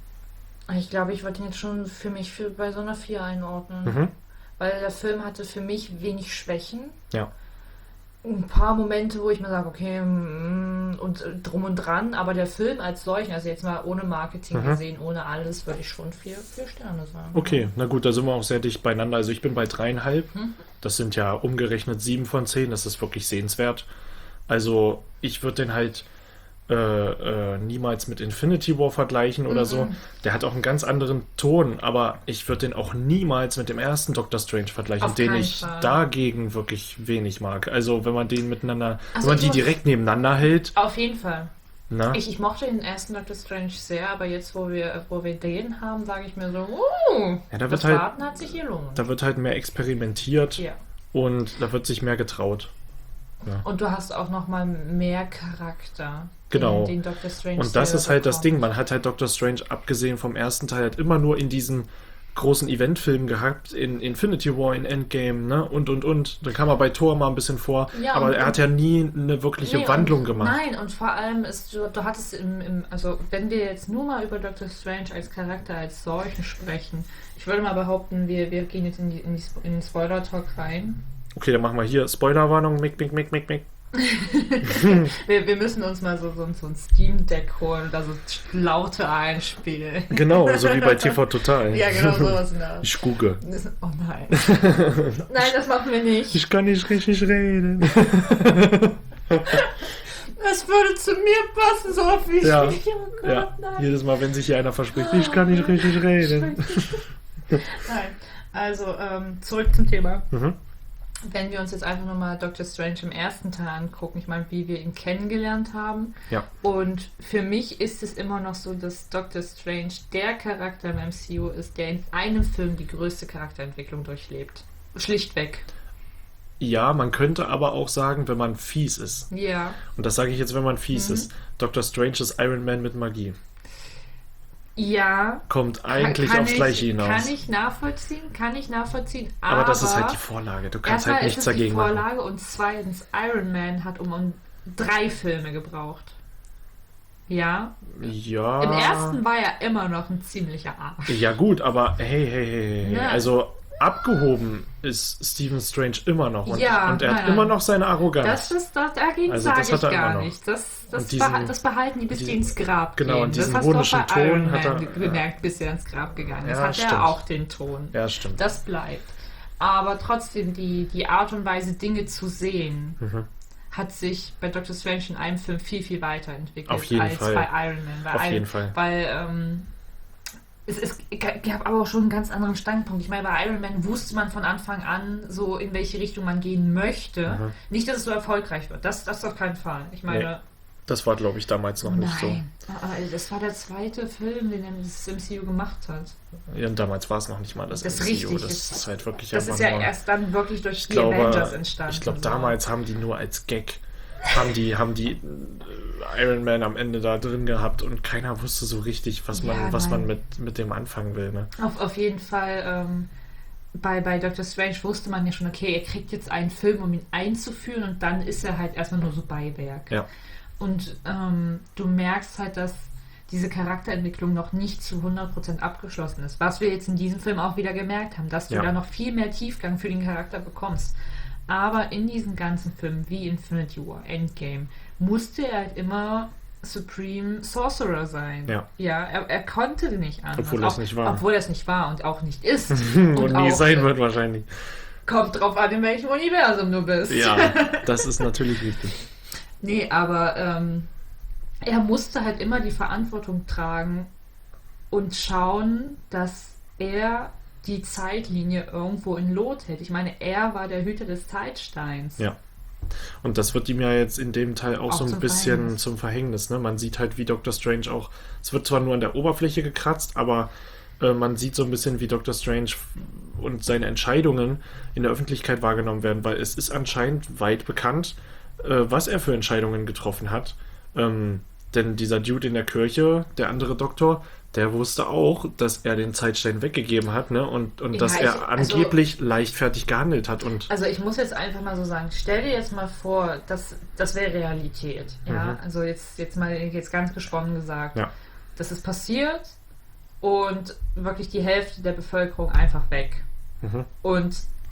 ich glaube, ich würde ihn jetzt schon für mich für, bei so einer vier einordnen. Mhm. Weil der Film hatte für mich wenig Schwächen. Ja. Ein paar Momente, wo ich mir sage, okay, mm, und äh, drum und dran, aber der Film als solchen, also jetzt mal ohne Marketing Mhm. gesehen, ohne alles, würde ich schon vier, vier Sterne sagen. Okay, na gut, da sind wir auch sehr dicht beieinander. Also ich bin bei dreieinhalb. Hm? Das sind ja umgerechnet sieben von zehn. Das ist wirklich sehenswert. Also ich würde den halt äh, äh, niemals mit Infinity War vergleichen oder Mhm. so. Der hat auch einen ganz anderen Ton, aber ich würde den auch niemals mit dem ersten Doctor Strange vergleichen, Auf den keinen ich Fall. dagegen wirklich wenig mag. Also wenn man den miteinander, Also wenn man ich die muss- direkt nebeneinander hält, Auf jeden Fall. na? Ich, ich mochte den ersten Doctor Strange sehr, aber jetzt, wo wir, wo wir den haben, sage ich mir so, uh, Ja, da das wird halt- Warten hat sich gelohnt. Da wird halt mehr experimentiert Ja. und da wird sich mehr getraut. Und du hast auch noch mal mehr Charakter. Genau. den, den Doctor Strange Und das hier ist halt das bekommt. Ding. Man hat halt Doctor Strange, abgesehen vom ersten Teil, halt immer nur in diesen großen Eventfilmen gehabt, in Infinity War, in Endgame, ne? Und, und, und. Dann kam er bei Thor mal ein bisschen vor. Ja, aber und- er hat ja nie eine wirkliche Nee, Wandlung und, gemacht. Nein, und vor allem ist, du, du hattest im, im, also wenn wir jetzt nur mal über Doctor Strange als Charakter, als solchen sprechen, ich würde mal behaupten, wir, wir gehen jetzt in, die, in, die, in den Spoiler-Talk rein. Okay, dann machen wir hier Spoilerwarnung. Mick, mick, mick, mick, mick. Wir, wir müssen uns mal so, so, so ein Steam-Deck holen, da so Laute einspielen. Genau, so wie bei T V Total. Ja, genau sowas in der Art. Ich gucke. Das- Oh nein. Nein, das machen wir nicht. Ich kann nicht richtig reden. Das würde zu mir passen, Sophie. Ja. Oh Gott, Ja, nein. jedes Mal, wenn sich hier einer verspricht, ich kann nicht richtig reden. Nein. Also, ähm, zurück zum Thema. Mhm. Wenn wir uns jetzt einfach nochmal Doctor Strange im ersten Teil angucken, ich meine, wie wir ihn kennengelernt haben. Ja. Und für mich ist es immer noch so, dass Doctor Strange der Charakter im M C U ist, der in einem Film die größte Charakterentwicklung durchlebt. Schlichtweg. Ja, man könnte aber auch sagen, wenn man fies ist. Ja. Und das sage ich jetzt, wenn man fies Mhm. ist. Doctor Strange ist Iron Man mit Magie. Ja. Kommt eigentlich kann aufs ich, Gleiche hinaus. Kann ich nachvollziehen, kann ich nachvollziehen. Aber, aber das ist halt die Vorlage. Du kannst erstmal halt nichts ist es die dagegen machen. Vorlage und zweitens, Iron Man hat um, um drei Filme gebraucht. Ja. Ja. Im ersten war er immer noch ein ziemlicher Arsch. Ja gut, aber hey, hey, hey, hey. Ja. Also abgehoben ist Stephen Strange immer noch. Und, Ja, und er nein, hat nein. immer noch seine Arroganz. Das ist, das, dagegen Also sage das hat ich er gar immer noch. nicht. Das, das, Und diesen- beha- das behalten die, bis diesen- die ins Grab genau, gehen. und diesen das hast du honischen auch bei Iron Ton hat Man er- ge- gemerkt, bis er ins Grab gegangen ist. Ja, Hat stimmt. er auch den Ton. Ja, stimmt. Das bleibt. Aber trotzdem, die, die Art und Weise, Dinge zu sehen, Mhm. hat sich bei Doctor Strange in einem Film viel, viel weiterentwickelt Auf jeden als Fall. bei Iron Man. Bei Auf Iron, jeden Fall. Weil ähm, es, es gab aber auch schon einen ganz anderen Standpunkt. Ich meine, bei Iron Man wusste man von Anfang an, so in welche Richtung man gehen möchte. Mhm. Nicht, dass es so erfolgreich wird. Das, das auf keinen Fall. Ich meine, Nee, Das war, glaube ich, damals noch nicht nein. Aber das war der zweite Film, den das M C U gemacht hat. so. Ja, und damals war es noch nicht mal das, Das M ist C U. richtig. Das ist halt wirklich Das einfach ist ja nur... erst dann wirklich durch Ich die glaube, Avengers entstanden. ich glaube, so. damals haben die nur als Gag haben die, haben die äh, Iron Man am Ende da drin gehabt und keiner wusste so richtig, was man, Ja, was man nein. mit, mit dem anfangen will. Ne? Auf, auf jeden Fall, ähm, bei, bei Doctor Strange wusste man ja schon, okay, er kriegt jetzt einen Film, um ihn einzuführen und dann ist er halt erstmal nur so Beiwerk. Ja. Und ähm, du merkst halt, dass diese Charakterentwicklung noch nicht zu hundert Prozent abgeschlossen ist. Was wir jetzt in diesem Film auch wieder gemerkt haben, dass du Ja. da noch viel mehr Tiefgang für den Charakter bekommst. Aber in diesen ganzen Filmen wie Infinity War, Endgame, musste er halt immer Supreme Sorcerer sein. Ja. Ja, er, er konnte nicht anders. Obwohl er es Auch- nicht war. Obwohl er es nicht war und auch nicht ist. Und, und nie auch, sein wird wahrscheinlich. Kommt drauf an, in welchem Universum du bist. Ja, das ist natürlich wichtig. Nee, aber ähm, er musste halt immer die Verantwortung tragen und schauen, dass er die Zeitlinie irgendwo in Lot hält. Ich meine, er war der Hüter des Zeitsteins. Ja. Und das wird ihm ja jetzt in dem Teil auch, Auch so ein zum bisschen Verhängnis. zum Verhängnis. Ne? Man sieht halt, wie Doctor Strange auch, es wird zwar nur an der Oberfläche gekratzt, aber äh, man sieht so ein bisschen, wie Doctor Strange und seine Entscheidungen in der Öffentlichkeit wahrgenommen werden, weil es ist anscheinend weit bekannt, äh, was er für Entscheidungen getroffen hat. Ähm, denn dieser Dude in der Kirche, der andere Doktor, der wusste auch, dass er den Zeitstein weggegeben hat, ne? Und, und Ja, dass ich- er also- angeblich leichtfertig gehandelt hat. Und Also ich muss jetzt einfach mal so sagen, stell dir jetzt mal vor, das, das wäre Realität. Ja? Mhm. Also jetzt, jetzt mal jetzt ganz gesponnen gesagt. Ja. Das ist passiert und wirklich die Hälfte der Bevölkerung einfach weg. Mhm. Und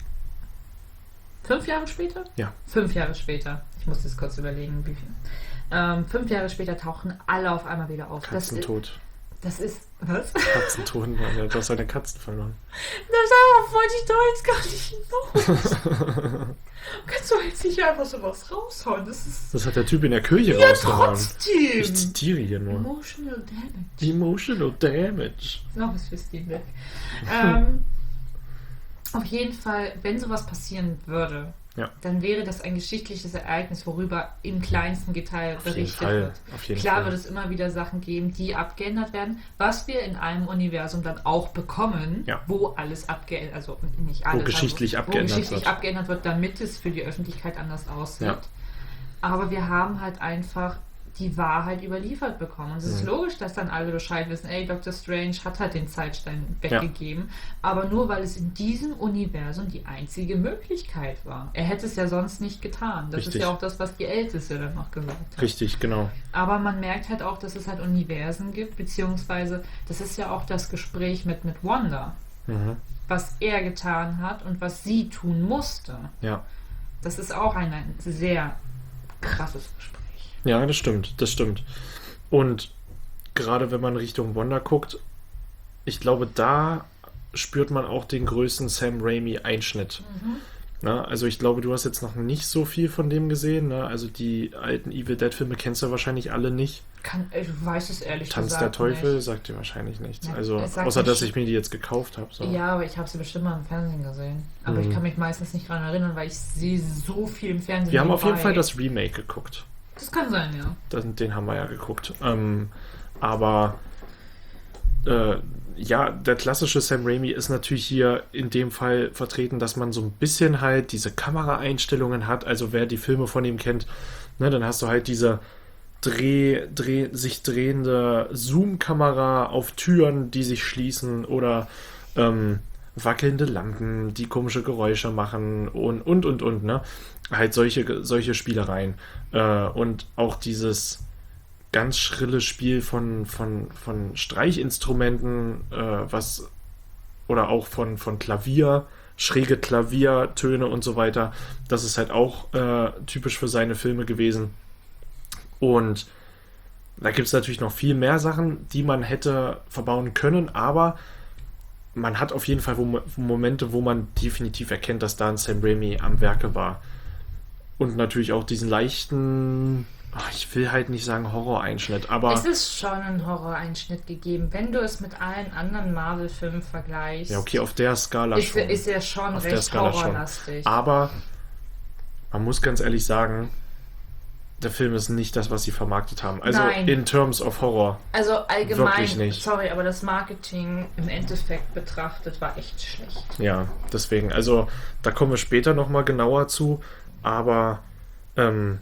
fünf Jahre später? Ja. Fünf Jahre später. Ich muss das kurz überlegen, wie viel. Ähm, fünf Jahre später tauchen alle auf einmal wieder auf. Das ist, Katzentod. das ist. Was? Katzentod, Mann. Er hat doch seine Katzen verloren. Darauf wollte ich doch jetzt gar nicht hinaus. Kannst du jetzt nicht einfach sowas raushauen? Das ist. Das hat der Typ in der Kirche Ja, rausgehauen. trotzdem! Ich zitiere hier nur. Emotional Damage. Emotional Damage. Noch was für Steam Deck. ähm, auf jeden Fall, wenn sowas passieren würde, Ja. dann wäre das ein geschichtliches Ereignis, worüber im kleinsten Detail Auf jeden berichtet Fall. wird. Auf jeden Klar Fall. wird es immer wieder Sachen geben, die abgeändert werden, was wir in einem Universum dann auch bekommen, Ja. wo alles abgeändert, also nicht alles, geschichtlich aber wo, abgeändert wo geschichtlich wird. abgeändert wird, damit es für die Öffentlichkeit anders aussieht. Ja. Aber wir haben halt einfach die Wahrheit überliefert bekommen. Und es ist Mhm. logisch, dass dann alle Bescheid wissen, ey, Doktor Strange hat halt den Zeitstein weggegeben, aber nur weil es in diesem Universum die einzige Möglichkeit war. Er hätte es ja sonst nicht getan. Das Richtig. ist ja auch das, was die Älteste dann noch gesagt hat. Richtig, genau. Aber man merkt halt auch, dass es halt Universen gibt, beziehungsweise das ist ja auch das Gespräch mit, mit Wanda, Mhm. was er getan hat und was sie tun musste. Ja. Das ist auch ein, ein sehr krasses Gespräch. Ja, das stimmt, das stimmt. Und gerade wenn man Richtung Wanda guckt, ich glaube, da spürt man auch den größten Sam Raimi-Einschnitt. Mhm. Na, also ich glaube, du hast jetzt noch nicht so viel von dem gesehen. Ne? Also die alten Evil Dead-Filme kennst du wahrscheinlich alle nicht. Kann, ich weiß es ehrlich Tanz gesagt der Teufel nicht. sagt dir wahrscheinlich nichts. Ja, Also es sagt außer, nicht- dass ich mir die jetzt gekauft habe. So. Ja, aber ich habe sie bestimmt mal im Fernsehen gesehen. Aber Mhm. ich kann mich meistens nicht dran erinnern, weil ich sehe so viel im Fernsehen. Wir haben auf jeden nebenbei. Fall das Remake geguckt. Das kann sein, ja. Den, den haben wir ja geguckt. Ähm, aber äh, ja, der klassische Sam Raimi ist natürlich hier in dem Fall vertreten, dass man so ein bisschen halt diese Kameraeinstellungen hat. Also wer die Filme von ihm kennt, ne, dann hast du halt diese Dreh, Dreh, sich drehende Zoom-Kamera auf Türen, die sich schließen oder ähm, wackelnde Lampen, die komische Geräusche machen und und und und, ne? Halt solche, solche Spielereien. Äh, und auch dieses ganz schrille Spiel von, von, von Streichinstrumenten, äh, was oder auch von, von Klavier, schräge Klaviertöne und so weiter. Das ist halt auch äh, typisch für seine Filme gewesen. Und da gibt es natürlich noch viel mehr Sachen, die man hätte verbauen können, aber man hat auf jeden Fall wo, Momente, wo man definitiv erkennt, dass da ein Sam Raimi am Werke war. Und natürlich auch diesen leichten, ach, ich will halt nicht sagen Horror-Einschnitt, aber Es ist schon ein Horror-Einschnitt gegeben, wenn du es mit allen anderen Marvel-Filmen vergleichst. ja, okay, auf der Skala ist, schon. ist er schon Auf der recht Skala schon. horrorlastig. Aber man muss ganz ehrlich sagen, der Film ist nicht das, was sie vermarktet haben. Also Nein. in terms of Horror. Also allgemein, Wirklich nicht. sorry, aber das Marketing im Endeffekt betrachtet war echt schlecht. Ja, deswegen, also da kommen wir später nochmal genauer zu, aber ähm,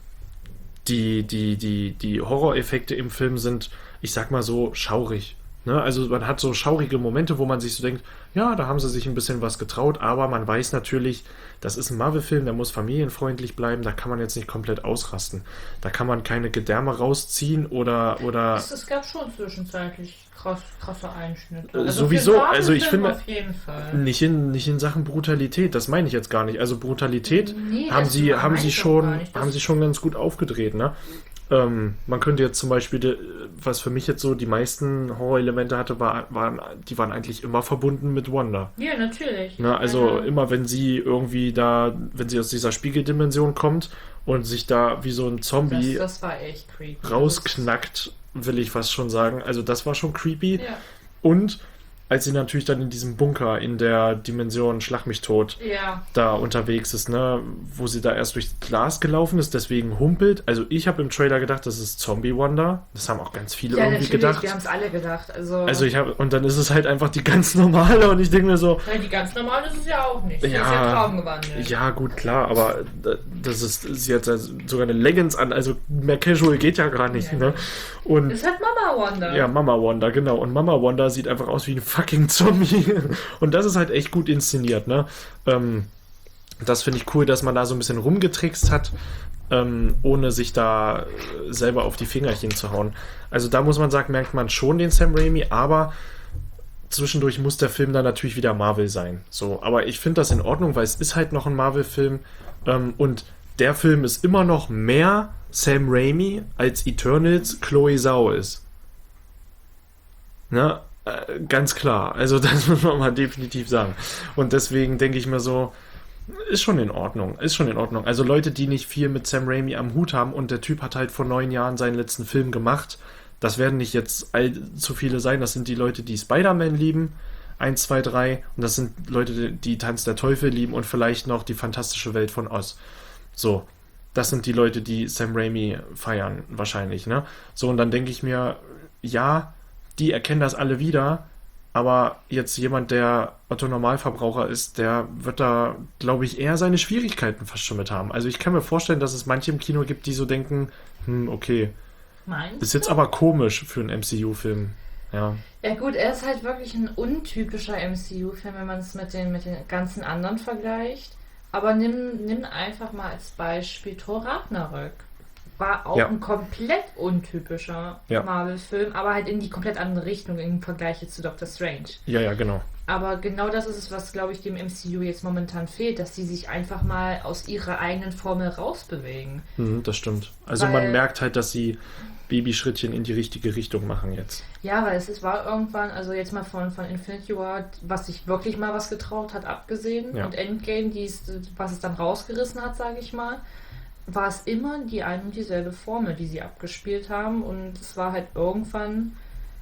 die, die, die, die Horroreffekte im Film sind, ich sag mal so, schaurig. Ne? Also man hat so schaurige Momente, wo man sich so denkt, ja, da haben sie sich ein bisschen was getraut, aber man weiß natürlich, das ist ein Marvel-Film, der muss familienfreundlich bleiben, da kann man jetzt nicht komplett ausrasten. Da kann man keine Gedärme rausziehen oder... oder Es, es gab schon zwischenzeitlich krass, krasse Einschnitte. Äh, Also sowieso, für einen also ich Marvel-Film finde- auf jeden Fall. nicht in, nicht in Sachen Brutalität, das meine ich jetzt gar nicht. Also Brutalität Nee, haben das sie, meine haben ich sie doch schon, gar nicht. Das- haben sie schon ganz gut aufgedreht, ne? Ähm, man könnte jetzt zum Beispiel, de- was für mich jetzt so die meisten Horrorelemente hatte, war, waren, die waren eigentlich immer verbunden mit Wanda. Ja, natürlich. Ne? Also Mhm. immer wenn sie irgendwie da, wenn sie aus dieser Spiegeldimension kommt und sich da wie so ein Zombie das, das war echt creepy. rausknackt, will ich fast schon sagen. Also das war schon creepy. Ja, Und als sie natürlich dann in diesem Bunker in der Dimension Schlag mich tot ja. da unterwegs ist, ne, wo sie da erst durchs Glas gelaufen ist, deswegen humpelt. Also ich habe im Trailer gedacht, das ist Zombie Wanda. Das haben auch ganz viele Ja, irgendwie natürlich, gedacht. wir haben es alle gedacht. Also, Also ich habe, und dann ist es halt einfach die ganz normale und ich denke mir so, Nein, die ganz normale ist es ja auch nicht. Die Ja, ist ja traumgewandelt. ja gut, klar, aber äh, das ist, sie hat sogar eine Leggings an, also mehr Casual geht ja gar nicht, Ja. ne? Und Das hat Mama Wanda. ja, Mama Wanda, genau. Und Mama Wanda sieht einfach aus wie ein fucking Zombie. Und das ist halt echt gut inszeniert, ne? Ähm, das finde ich cool, dass man da so ein bisschen rumgetrickst hat, ähm, ohne sich da äh, selber auf die Fingerchen zu hauen. Also da muss man sagen, merkt man schon den Sam Raimi, aber zwischendurch muss der Film dann natürlich wieder Marvel sein. So, aber ich finde das in Ordnung, weil es ist halt noch ein Marvel-Film ähm, und der Film ist immer noch mehr Sam Raimi als Eternals Chloe Zhao ist. Ne? Äh, ganz klar. Also das muss man mal definitiv sagen. Und deswegen denke ich mir so, ist schon in Ordnung. Ist schon in Ordnung. Also Leute, die nicht viel mit Sam Raimi am Hut haben und der Typ hat halt vor neun Jahren seinen letzten Film gemacht, das werden nicht jetzt allzu viele sein. Das sind die Leute, die Spider-Man lieben. eins, zwei, drei. Und das sind Leute, die Tanz der Teufel lieben und vielleicht noch die fantastische Welt von Oz. So. Das sind die Leute, die Sam Raimi feiern, wahrscheinlich, ne? So, und dann denke ich mir, ja, die erkennen das alle wieder, aber jetzt jemand, der Otto-Normalverbraucher ist, der wird da, glaube ich, eher seine Schwierigkeiten fast schon mit haben. Also ich kann mir vorstellen, dass es manche im Kino gibt, die so denken, hm, okay, Meinst Ist jetzt aber komisch für einen M C U-Film. Ja. Ja gut, er ist halt wirklich ein untypischer M C U-Film, wenn man es mit den, mit den ganzen anderen vergleicht. Aber nimm, nimm einfach mal als Beispiel Thor Ragnarök. War auch Ja. ein komplett untypischer Ja. Marvel-Film, aber halt in die komplett andere Richtung im Vergleich jetzt zu Doctor Strange. Ja, ja, genau. Aber genau das ist es, was, glaube ich, dem M C U jetzt momentan fehlt, dass sie sich einfach mal aus ihrer eigenen Formel rausbewegen. Mhm, das stimmt. Also Weil- man merkt halt, dass sie Babyschrittchen in die richtige Richtung machen jetzt. Ja, weil es, es war irgendwann, also jetzt mal von, von Infinity War, was sich wirklich mal was getraut hat, abgesehen. Ja. Und Endgame, die es, was es dann rausgerissen hat, sage ich mal, war es immer die ein und dieselbe Formel, die sie abgespielt haben. Und es war halt irgendwann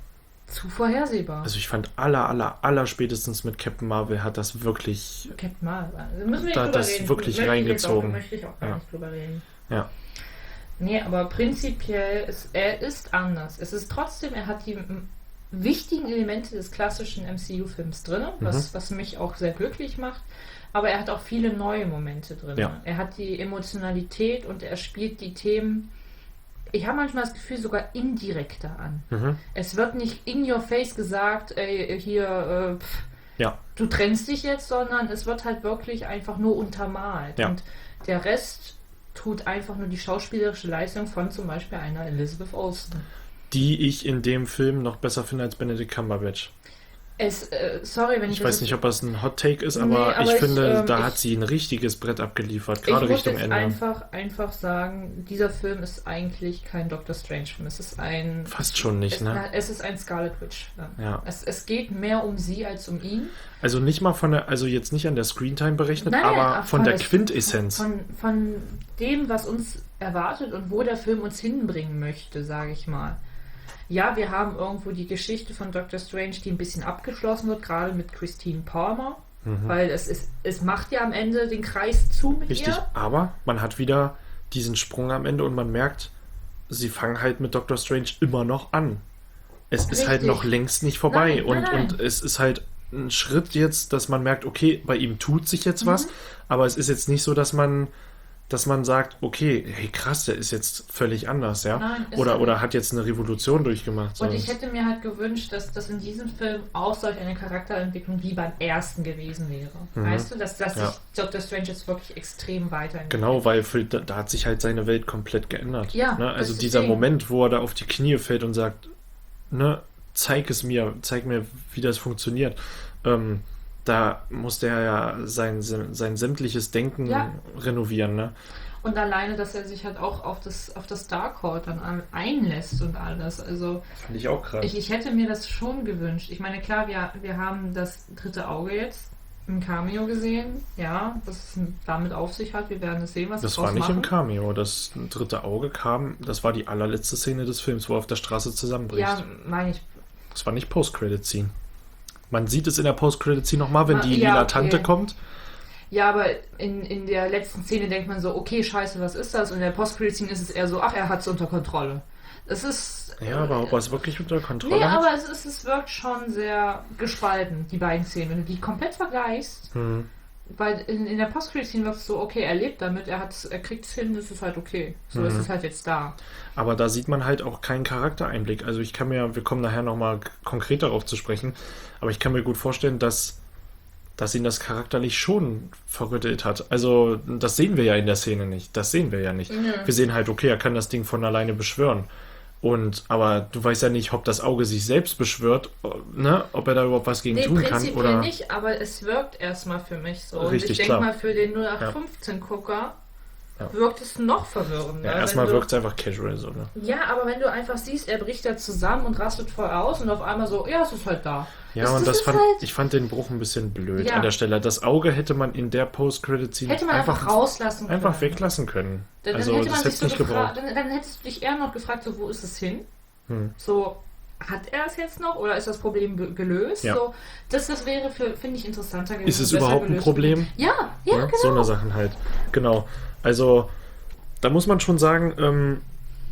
zu vorhersehbar. Also ich fand aller, aller, aller spätestens mit Captain Marvel hat das wirklich... Captain Marvel. Da müssen wir nicht Da hat drüber das reden. wirklich Möchte ich jetzt reingezogen. Auch, möchte ich auch gar Ja. nicht drüber reden. Ja. Nee, aber prinzipiell ist er ist anders. Es ist trotzdem, er hat die m, wichtigen Elemente des klassischen M C U-Films drin, was, was mich auch sehr glücklich macht. Aber er hat auch viele neue Momente drin. Ja. Er hat die Emotionalität und er spielt die Themen, ich habe manchmal das Gefühl, sogar indirekter an. Mhm. Es wird nicht in your face gesagt, ey, hier, äh, pff, Ja. du trennst dich jetzt, sondern es wird halt wirklich einfach nur untermalt. Ja. Und der Rest tut einfach nur die schauspielerische Leistung von zum Beispiel einer Elizabeth Olsen. Die ich in dem Film noch besser finde als Benedict Cumberbatch. Es, äh, sorry, wenn ich, Ich das weiß jetzt- nicht, ob das ein Hot Take ist, aber, Nee, aber ich, ich, finde, ähm, da ich- hat sie ein richtiges Brett abgeliefert, ich gerade muss Richtung jetzt Ende. einfach, einfach sagen, dieser Film ist eigentlich kein Doctor Strange-Film. Es ist ein... Fast schon nicht, es, ne? na, es ist ein Scarlet Witch-Film. Ja. Es, es geht mehr um sie als um ihn. Also nicht mal von der, also jetzt nicht an der Screentime berechnet, Nein, aber nein, von der der- Quintessenz. Von, von dem, was uns erwartet und wo der Film uns hinbringen möchte, sage ich mal. Ja, wir haben irgendwo die Geschichte von Doctor Strange, die ein bisschen abgeschlossen wird, gerade mit Christine Palmer. Mhm. Weil es, ist, es macht ja am Ende den Kreis zu mit Richtig, ihr. aber man hat wieder diesen Sprung am Ende und man merkt, sie fangen halt mit Doctor Strange immer noch an. Es ist halt Richtig. noch längst nicht vorbei Nein, und, nein, nein. und es ist halt ein Schritt jetzt, dass man merkt, okay, bei ihm tut sich jetzt was, Mhm. aber es ist jetzt nicht so, dass man dass man sagt, okay, hey krass, der ist jetzt völlig anders, ja? Nein, ist er oder, nicht. oder hat jetzt eine Revolution durchgemacht. Und so. ich hätte mir halt gewünscht, dass das in diesem Film auch solch eine Charakterentwicklung wie beim ersten gewesen wäre. Mhm. Weißt du, dass, dass Ja. sich Doctor Strange jetzt wirklich extrem weiterentwickelt. Genau, weil für, da, da hat sich halt seine Welt komplett geändert. Ja, ne? Also das dieser deswegen. Moment, wo er da auf die Knie fällt und sagt, ne, zeig es mir, zeig mir, wie das funktioniert. Ähm, da musste er ja sein, sein sämtliches Denken Ja. renovieren, ne? Und alleine, dass er sich halt auch auf das, auf das Darkhold dann an- einlässt und alles. Also Fand ich auch krass. ich, ich hätte mir das schon gewünscht. Ich meine, klar, wir, wir haben das dritte Auge jetzt im Cameo gesehen. Ja, was es damit auf sich hat. Wir werden es sehen, was Das sie war draus nicht machen. im Cameo. Das dritte Auge kam, das war die allerletzte Szene des Films, wo er auf der Straße zusammenbricht. Ja, meine ich. Das war nicht Post-Credit-Scene. Man sieht es in der Post-Credit-Scene nochmal, wenn Ah, die ja, lila okay. Tante kommt. Ja, aber in, in der letzten Szene denkt man so, okay, scheiße, was ist das? Und in der Post-Credit-Scene ist es eher so, ach, er hat es unter Kontrolle. Es ist... Ja, aber ob er es wirklich unter Kontrolle Nee, hat? aber es, ist, es wirkt schon sehr gespalten, die beiden Szenen. Wenn du die komplett vergleichst, Hm. weil in, in der Post-Credit-Scene wird es so, okay, er lebt damit, er, hat's, er kriegt es hin, das ist halt okay. So Mhm. ist es halt jetzt da. Aber da sieht man halt auch keinen Charaktereinblick. Also ich kann mir, wir kommen nachher nochmal konkret darauf zu sprechen, aber ich kann mir gut vorstellen, dass, dass ihn das charakterlich schon verrüttelt hat. Also das sehen wir ja in der Szene nicht. Das sehen wir ja nicht. Nö. Wir sehen halt, okay, er kann das Ding von alleine beschwören. Und, aber du weißt ja nicht, ob das Auge sich selbst beschwört, ne? Ob er da überhaupt was gegen Nee, tun kann. prinzipiell Oder nicht, aber es wirkt erstmal für mich so. Und Richtig, ich denke klar. mal, für den null acht fünfzehn-Gucker Ja. wirkt es noch verwirrender. ja, wenn erstmal du- wirkt es einfach casual so, ne? Ja, aber wenn du einfach siehst, er bricht da zusammen und rastet voll aus und auf einmal so, ja, es ist halt da. Ja, Das- und das das ist fand, halt- ich fand den Bruch ein bisschen blöd Ja. an der Stelle. Das Auge hätte man in der Post-Credit-Scene Hätte man einfach, rauslassen können. einfach weglassen können. Dann, also dann hätte das man hätte sich es so nicht gefragt, gebraucht. dann, dann hättest du dich eher noch gefragt, so, wo ist es hin? Hm. So, hat er es jetzt noch oder ist das Problem be- gelöst? Ja. So, das, das wäre, für, finde ich, interessanter gewesen. Ist es besser überhaupt ein gelöst Problem? gewesen. Ja, ja, Ne? genau. So eine Sachen halt. Genau. Also, da muss man schon sagen, ähm,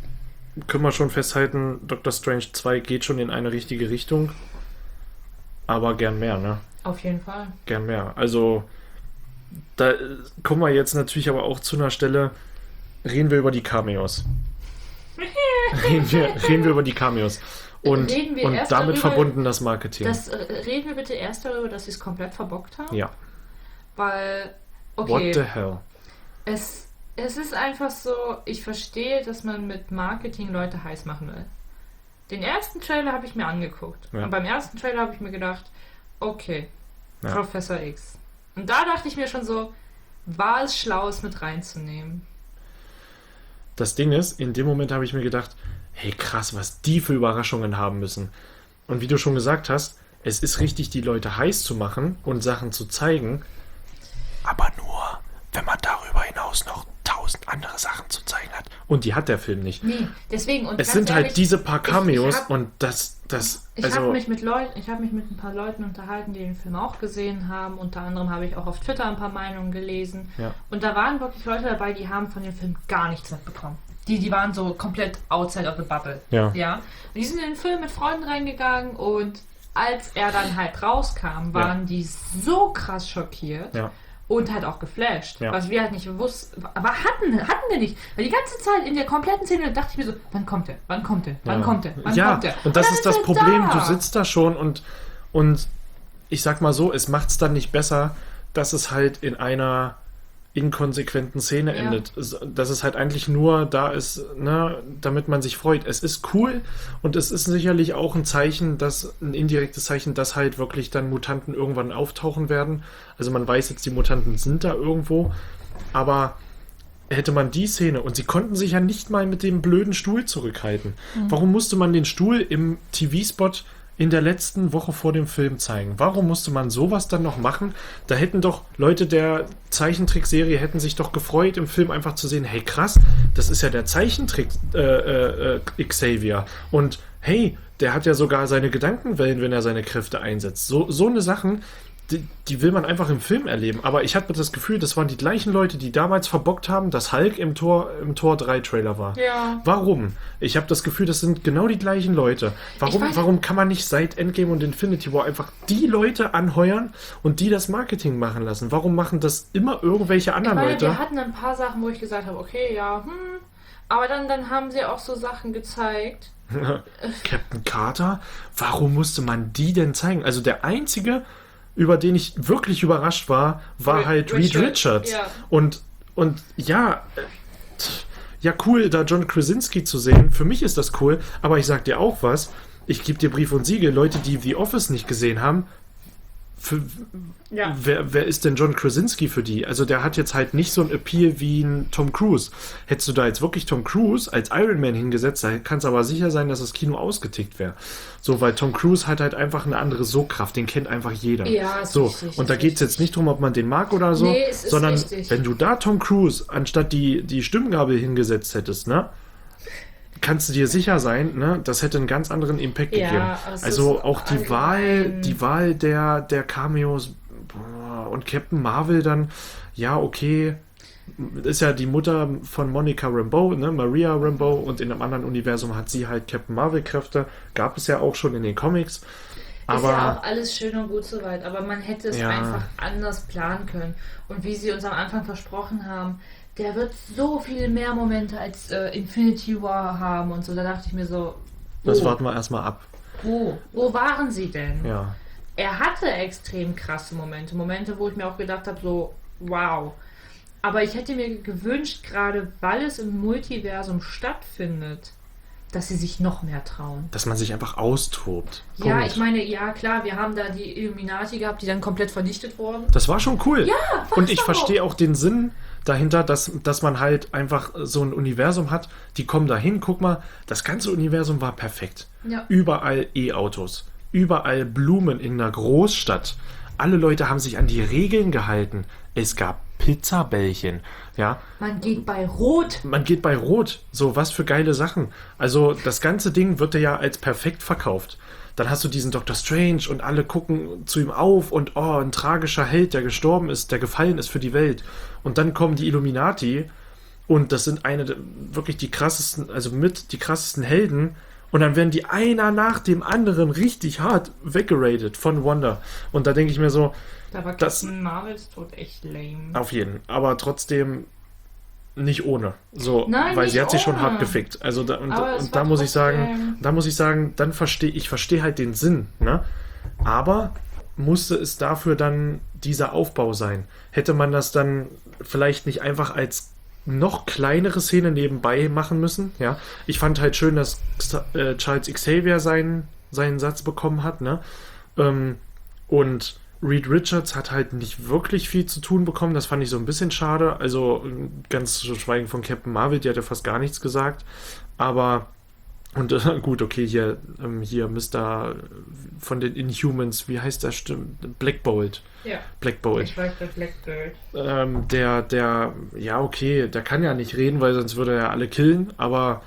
können wir schon festhalten, Doctor Strange zwei geht schon in eine richtige Richtung. Aber gern mehr, ne? Auf jeden Fall. Gern mehr. Also, da äh, kommen wir jetzt natürlich aber auch zu einer Stelle, reden wir über die Cameos. reden, wir, reden wir über die Cameos. Und, Reden wir und erst damit darüber, verbunden das Marketing. Das, äh, reden wir bitte erst darüber, dass sie es komplett verbockt haben? ja. Weil, okay, What the hell? es, es ist einfach so, ich verstehe, dass man mit Marketing Leute heiß machen will. Den ersten Trailer habe ich mir angeguckt. Ja. Und beim ersten Trailer habe ich mir gedacht, okay, Ja. Professor X. Und da dachte ich mir schon so, war es schlau, es mit reinzunehmen? Das Ding ist, in dem Moment habe ich mir gedacht, hey krass, was die für Überraschungen haben müssen. Und wie du schon gesagt hast, es ist richtig, die Leute heiß zu machen und Sachen zu zeigen, aber nur, wenn man darüber hinaus noch tausend andere Sachen zu zeigen hat. Und die hat der Film nicht. Nee, deswegen. Und Es ganz sind halt ehrlich, diese paar Cameos ich, ich hab, und das, das, Ich also, habe mich mit Leuten, ich habe mich mit ein paar Leuten unterhalten, die den Film auch gesehen haben. Unter anderem habe ich auch auf Twitter ein paar Meinungen gelesen. Ja. Und da waren wirklich Leute dabei, die haben von dem Film gar nichts mitbekommen. Die, die waren so komplett outside of the bubble. Ja. ja. Und die sind in den Film mit Freunden reingegangen und als er dann halt rauskam, waren Ja. die so krass schockiert. ja. Und halt auch geflasht. Ja. Was wir halt nicht wussten. Aber hatten, hatten wir nicht. Weil die ganze Zeit in der kompletten Szene dachte ich mir so, wann kommt der? Wann kommt der? Wann Ja. kommt der? Wann ja, kommt der? und das dann ist das er Problem. da. Du sitzt da schon und, und ich sag mal so, es macht es dann nicht besser, dass es halt in einer inkonsequenten Szene Ja. endet. Dass es halt eigentlich nur da ist, ne, damit man sich freut. Es ist cool und es ist sicherlich auch ein Zeichen, dass ein indirektes Zeichen, dass halt wirklich dann Mutanten irgendwann auftauchen werden. Also man weiß jetzt, die Mutanten sind da irgendwo, aber hätte man die Szene, und sie konnten sich ja nicht mal mit dem blöden Stuhl zurückhalten. Mhm. Warum musste man den Stuhl im T V-Spot in der letzten Woche vor dem Film zeigen? Warum musste man sowas dann noch machen? Da hätten doch Leute der Zeichentrickserie hätten sich doch gefreut, im Film einfach zu sehen, hey krass, das ist ja der Zeichentrick äh, äh, äh, Xavier. Und hey, der hat ja sogar seine Gedankenwellen, wenn er seine Kräfte einsetzt. So, so eine Sachen, die, die will man einfach im Film erleben. Aber ich hatte das Gefühl, das waren die gleichen Leute, die damals verbockt haben, dass Hulk im Tor, im Tor drei Trailer war. Ja. Warum? Ich habe das Gefühl, das sind genau die gleichen Leute. Warum, weiß- warum kann man nicht seit Endgame und Infinity War einfach die Leute anheuern und die das Marketing machen lassen? Warum machen das immer irgendwelche Ich anderen meine, Leute? wir hatten ein paar Sachen, wo ich gesagt habe, okay, ja, hm. Aber dann, dann haben sie auch so Sachen gezeigt. Captain Carter? Warum musste man die denn zeigen? Also der einzige, über den ich wirklich überrascht war, war Re- halt Reed Richard, Richards. ja. Und, und ja, äh, ja cool, da John Krasinski zu sehen. Für mich ist das cool, aber ich sag dir auch was. Ich gebe dir Brief und Siegel. Leute, die The Office nicht gesehen haben, für, Ja. wer, wer ist denn John Krasinski für die? Also der hat jetzt halt nicht so ein Appeal wie ein Tom Cruise. Hättest du da jetzt wirklich Tom Cruise als Iron Man hingesetzt, da kann es aber sicher sein, dass das Kino ausgetickt wäre. So, weil Tom Cruise hat halt einfach eine andere Sogkraft, den kennt einfach jeder. Ja, ist so, richtig, und da ist geht es jetzt richtig. nicht darum, ob man den mag oder so, Nee, es ist sondern richtig. wenn du da Tom Cruise anstatt die, die Stimmgabel hingesetzt hättest, ne? Kannst du dir sicher sein, ne, das hätte einen ganz anderen Impact Ja, gegeben. aber es Also ist auch die allgemein- Wahl, die Wahl der, der Cameos boah, und Captain Marvel dann, ja, okay, ist ja die Mutter von Monica Rambeau, ne, Maria Rambeau, und in einem anderen Universum hat sie halt Captain Marvel-Kräfte, gab es ja auch schon in den Comics. Ist Aber ja auch alles schön und gut soweit, aber man hätte es Ja. einfach anders planen können. Und wie sie uns am Anfang versprochen haben, der wird so viel mehr Momente als äh, Infinity War haben und so. Da dachte ich mir so, wo, das warten wir erstmal ab. wo, wo waren sie denn? Ja. Er hatte extrem krasse Momente. Momente, wo ich mir auch gedacht habe, so, wow. Aber ich hätte mir gewünscht, gerade weil es im Multiversum stattfindet, dass sie sich noch mehr trauen. Dass man sich einfach austobt. Ja, Punkt. ich meine, ja klar, wir haben da die Illuminati gehabt, die dann komplett vernichtet wurden. Das war schon cool. Ja, Und ich war's verstehe auch den Sinn dahinter, dass, dass man halt einfach so ein Universum hat, die kommen dahin, guck mal, das ganze Universum war perfekt. Ja. Überall E-Autos, überall Blumen in einer Großstadt. Alle Leute haben sich an die Regeln gehalten. Es gab Pizzabällchen, ja. Man geht bei Rot. Man geht bei Rot. So, was für geile Sachen. Also, das ganze Ding wird ja als perfekt verkauft. Dann hast du diesen Doctor Strange und alle gucken zu ihm auf und oh, ein tragischer Held, der gestorben ist, der gefallen ist für die Welt. Und dann kommen die Illuminati und das sind eine der, wirklich die krassesten, also mit die krassesten Helden. Und dann werden die einer nach dem anderen richtig hart weggeradet von Wanda. Und da denke ich mir so, Da war Das- Captain Marvels Tod echt lame. auf jeden. Aber trotzdem, nicht ohne. So, Nein, weil nicht sie hat sich schon ohne. hart gefickt. Also da, und, Aber es und war da muss ich sagen, trotzdem- da muss ich sagen, dann verstehe ich verstehe halt den Sinn, ne? Aber musste es dafür dann dieser Aufbau sein? Hätte man das dann vielleicht nicht einfach als noch kleinere Szene nebenbei machen müssen? Ja, ich fand halt schön, dass äh, Charles Xavier seinen, seinen Satz bekommen hat, ne? Ähm, und Reed Richards hat halt nicht wirklich viel zu tun bekommen. Das fand ich so ein bisschen schade. Also ganz zu schweigen von Captain Marvel, die hat ja fast gar nichts gesagt. Aber und äh, gut, okay, hier, ähm, hier Mister von den Inhumans, wie heißt der? Stimmt, Black Bolt. Ja, Black Bolt. ich weiß, der Blackbird. Ähm, der, der, ja, okay, der kann ja nicht reden, weil sonst würde er ja alle killen, aber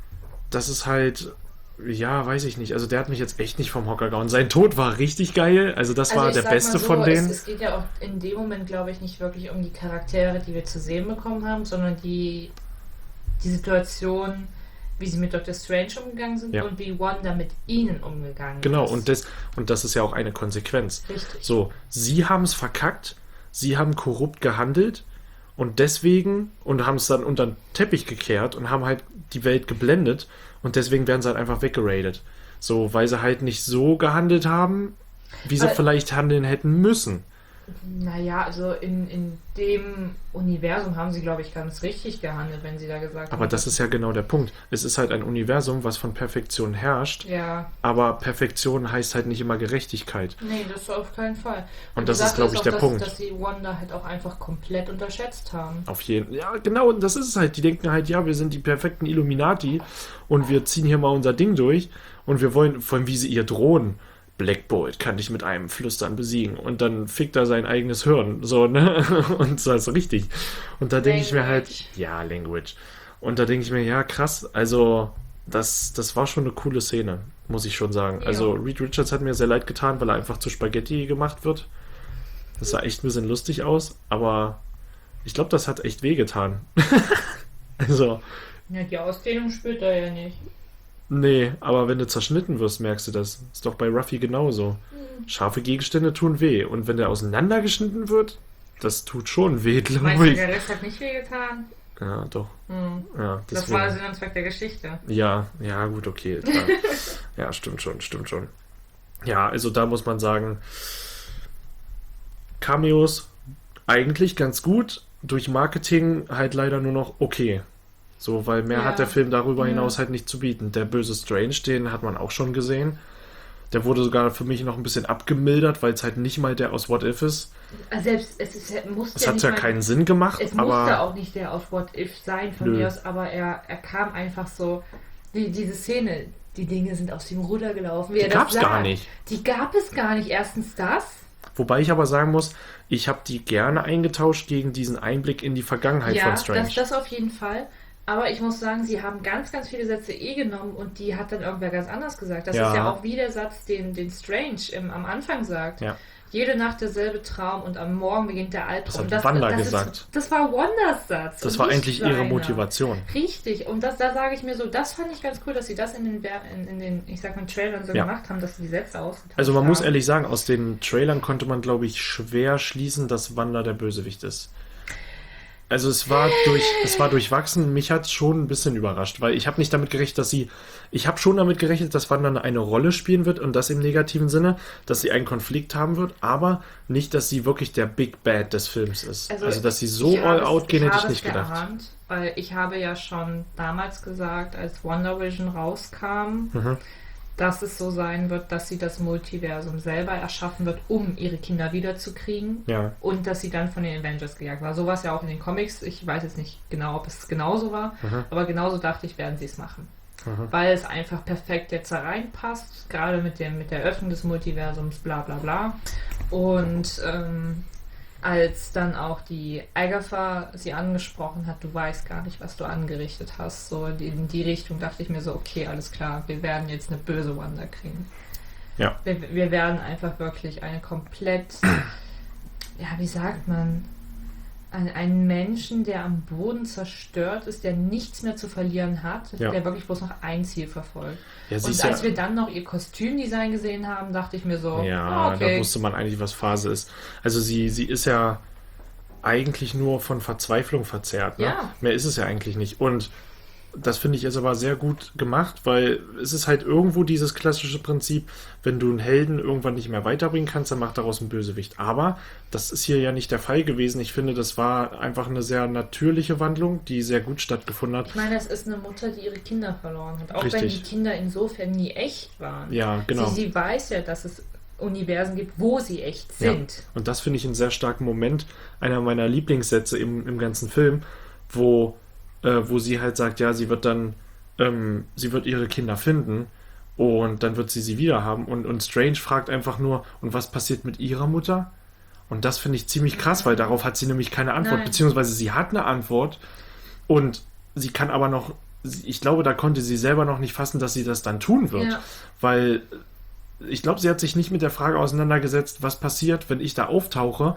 das ist halt, ja, weiß ich nicht. Also der hat mich jetzt echt nicht vom Hocker gehauen. Sein Tod war richtig geil, also das Also war ich der sag beste mal so, von denen. Es, es geht ja auch in dem Moment, glaube ich, nicht wirklich um die Charaktere, die wir zu sehen bekommen haben, sondern die, die Situation, wie sie mit Doktor Strange umgegangen sind Ja. und wie Wanda mit ihnen umgegangen Genau, ist. und das, und das ist ja auch eine Konsequenz. Richtig. So, sie haben es verkackt, sie haben korrupt gehandelt und deswegen, und haben es dann unter den Teppich gekehrt und haben halt die Welt geblendet und deswegen werden sie halt einfach weggeradet. So, weil sie halt nicht so gehandelt haben, wie sie Weil- vielleicht handeln hätten müssen. Naja, also in, in dem Universum haben sie, glaube ich, ganz richtig gehandelt, wenn sie da gesagt haben. Aber das ist ja genau der Punkt. Es ist halt ein Universum, was von Perfektion herrscht, Ja, aber Perfektion heißt halt nicht immer Gerechtigkeit. nee, das auf keinen Fall. Und die das ist, Sache glaube ich, auch, der dass, Punkt. dass sie Wanda halt auch einfach komplett unterschätzt haben. Auf jeden Ja, genau, und das ist es halt. Die denken halt, ja, wir sind die perfekten Illuminati und wir ziehen hier mal unser Ding durch und wir wollen, vor allem wie sie ihr drohen. Black Bolt kann dich mit einem Flüstern besiegen und dann fickt er sein eigenes Hirn, so, ne? Und das ist richtig. Und da denke ich mir halt, Language. ja, Language. Und da denke ich mir, ja, krass, also das, das war schon eine coole Szene, muss ich schon sagen. Ja. Also Reed Richards hat mir sehr leid getan, weil er einfach zu Spaghetti gemacht wird. Das sah echt ein bisschen lustig aus, aber ich glaube, das hat echt wehgetan. Also, Ja, die Ausdehnung spürt er ja nicht. nee, aber wenn du zerschnitten wirst, merkst du das. Ist doch bei Ruffy genauso. Scharfe Gegenstände tun weh. Und wenn der auseinandergeschnitten wird, das tut schon weh, Meinst glaube du, ich. der Rest hat nicht wehgetan? Ja, doch. Hm. Ja, Das deswegen. war Sinn und Zweck der Geschichte. Ja, ja, gut, okay. Klar. Ja, stimmt schon, stimmt schon. Ja, also da muss man sagen, Cameos eigentlich ganz gut, durch Marketing halt leider nur noch okay. So, weil mehr Ja. hat der Film darüber Ja. hinaus halt nicht zu bieten. Der böse Strange, den hat man auch schon gesehen. Der wurde sogar für mich noch ein bisschen abgemildert, weil es halt nicht mal der aus What If ist. Also selbst, es, ist, es musste Es ja hat nicht ja mal, keinen Sinn gemacht, es musste aber auch nicht der aus What If sein von Nö. mir aus, aber er, er kam einfach so, die, diese Szene, die Dinge sind aus dem Ruder gelaufen. Wie die er das gab es gar sagt. nicht. Die gab es gar nicht. Erstens das. Wobei ich aber sagen muss, ich habe die gerne eingetauscht gegen diesen Einblick in die Vergangenheit Ja, von Strange. das, das auf jeden Fall. Aber ich muss sagen, sie haben ganz, ganz viele Sätze eh genommen und die hat dann irgendwer ganz anders gesagt. Das Ja. ist ja auch wie der Satz, den, den Strange im, am Anfang sagt. Ja. Jede Nacht derselbe Traum und am Morgen beginnt der Albtraum. Das hat Wanda das gesagt. Ist, das war Wandas Satz. Das und war nicht eigentlich ihre seiner. Motivation. Richtig. Und das, da sage ich mir so, das fand ich ganz cool, dass sie das in den, Wer- in, in den ich sag mal, Trailern so Ja. gemacht haben, dass sie die Sätze ausgetauscht Also man haben. muss ehrlich sagen, aus den Trailern konnte man, glaube ich, schwer schließen, dass Wanda der Bösewicht ist. Also es war durch, es war durchwachsen. Mich hat es schon ein bisschen überrascht, weil ich habe nicht damit gerechnet, dass sie, ich habe schon damit gerechnet, dass Wanda eine Rolle spielen wird und das im negativen Sinne, dass sie einen Konflikt haben wird, aber nicht, dass sie wirklich der Big Bad des Films ist. Also, dass sie so ich habe all es- out gehen, hätte ich habe nicht es gedacht. geahnt, weil ich habe ja schon damals gesagt, als Wonder Vision rauskam, Mhm. dass es so sein wird, dass sie das Multiversum selber erschaffen wird, um ihre Kinder wiederzukriegen. Ja, Und dass sie dann von den Avengers gejagt war. So war es ja auch in den Comics. Ich weiß jetzt nicht genau, ob es genauso war, Mhm. aber genauso dachte ich, werden sie es machen. Mhm. Weil es einfach perfekt jetzt da reinpasst, gerade mit, dem, mit der Öffnung des Multiversums, bla bla bla. Und ähm, als dann auch die Agatha sie angesprochen hat, du weißt gar nicht, was du angerichtet hast, so in die Richtung dachte ich mir so, okay, alles klar, wir werden jetzt eine böse Wanda kriegen. Ja. Wir, wir werden einfach wirklich eine komplett, ja, wie sagt man, ein, einen Menschen, der am Boden zerstört ist, der nichts mehr zu verlieren hat, Ja. der wirklich bloß noch ein Ziel verfolgt. ja sie Und ist als ja, wir dann noch ihr Kostümdesign gesehen haben, dachte ich mir so, ja, ah, okay. da wusste man eigentlich, was Phase ist. Also sie, sie ist ja, eigentlich nur von Verzweiflung verzerrt. Ne? Ja. Mehr ist es ja eigentlich nicht. Und das finde ich jetzt aber sehr gut gemacht, weil es ist halt irgendwo dieses klassische Prinzip, wenn du einen Helden irgendwann nicht mehr weiterbringen kannst, dann mach daraus einen Bösewicht. Aber das ist hier ja nicht der Fall gewesen. Ich finde, das war einfach eine sehr natürliche Wandlung, die sehr gut stattgefunden hat. Ich meine, es ist eine Mutter, die ihre Kinder verloren hat. Auch Richtig. wenn die Kinder insofern nie echt waren. Ja, genau. Sie, sie weiß ja, dass es Universen gibt, wo sie echt sind. Ja. Und das finde ich einen sehr starken Moment, einer meiner Lieblingssätze im, im ganzen Film, wo Äh, wo sie halt sagt, ja, sie wird dann, ähm, sie wird ihre Kinder finden und dann wird sie sie wieder haben. Und, und Strange fragt einfach nur, und was passiert mit ihrer Mutter? Und das finde ich ziemlich krass, weil darauf hat sie nämlich keine Antwort, Nein. beziehungsweise sie hat eine Antwort und sie kann aber noch, ich glaube, da konnte sie selber noch nicht fassen, dass sie das dann tun wird, Ja. weil ich glaube, sie hat sich nicht mit der Frage auseinandergesetzt, was passiert, wenn ich da auftauche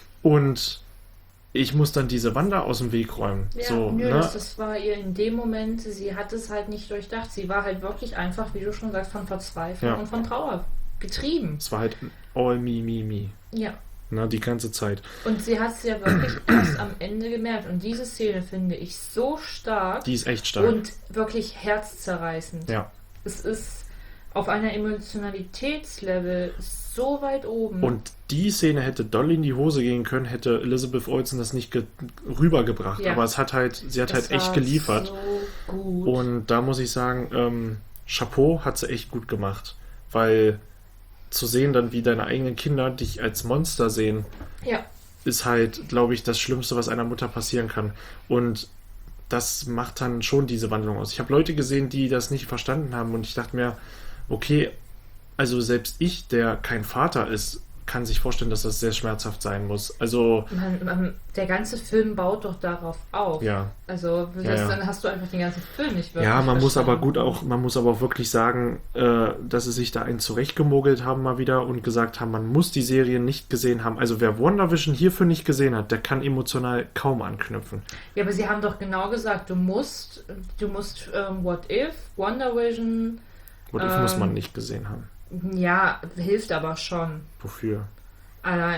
und ich muss dann diese Wanda aus dem Weg räumen. Ja, so, nö, ne? das, das war ihr in dem Moment, sie hat es halt nicht durchdacht. Sie war halt wirklich einfach, wie du schon sagst, von Verzweiflung Ja. und von Trauer getrieben. Es war halt all me, me, me. Ja. Ne, die ganze Zeit. Und sie hat es ja wirklich erst am Ende gemerkt. Und diese Szene finde ich so stark Die ist echt stark. und wirklich herzzerreißend. ja. Es ist auf einer Emotionalitätslevel so weit oben. Und die Szene hätte doll in die Hose gehen können, hätte Elizabeth Olsen das nicht ge- rübergebracht. Ja. Aber es hat halt, sie hat Das halt echt war geliefert. So gut. Und da muss ich sagen, ähm, Chapeau hat sie echt gut gemacht. Weil zu sehen dann, wie deine eigenen Kinder dich als Monster sehen, ja. ist halt, glaube ich, das Schlimmste, was einer Mutter passieren kann. Und das macht dann schon diese Wandlung aus. Ich habe Leute gesehen, die das nicht verstanden haben und ich dachte mir, okay, also selbst ich, der kein Vater ist, kann sich vorstellen, dass das sehr schmerzhaft sein muss. Also, Man, man, der ganze Film baut doch darauf auf. ja. Also das, Ja, ja. dann hast du einfach den ganzen Film nicht wirklich Ja, man muss aber verstanden. gut auch, man muss aber auch wirklich sagen, äh, dass sie sich da einen zurechtgemogelt haben mal wieder und gesagt haben, man muss die Serie nicht gesehen haben. Also wer WandaVision hierfür nicht gesehen hat, der kann emotional kaum anknüpfen. Ja, aber sie haben doch genau gesagt, du musst, du musst ähm, What If, WandaVision, What If Ähm, muss man nicht gesehen haben. ja, hilft aber schon. Wofür? Allein,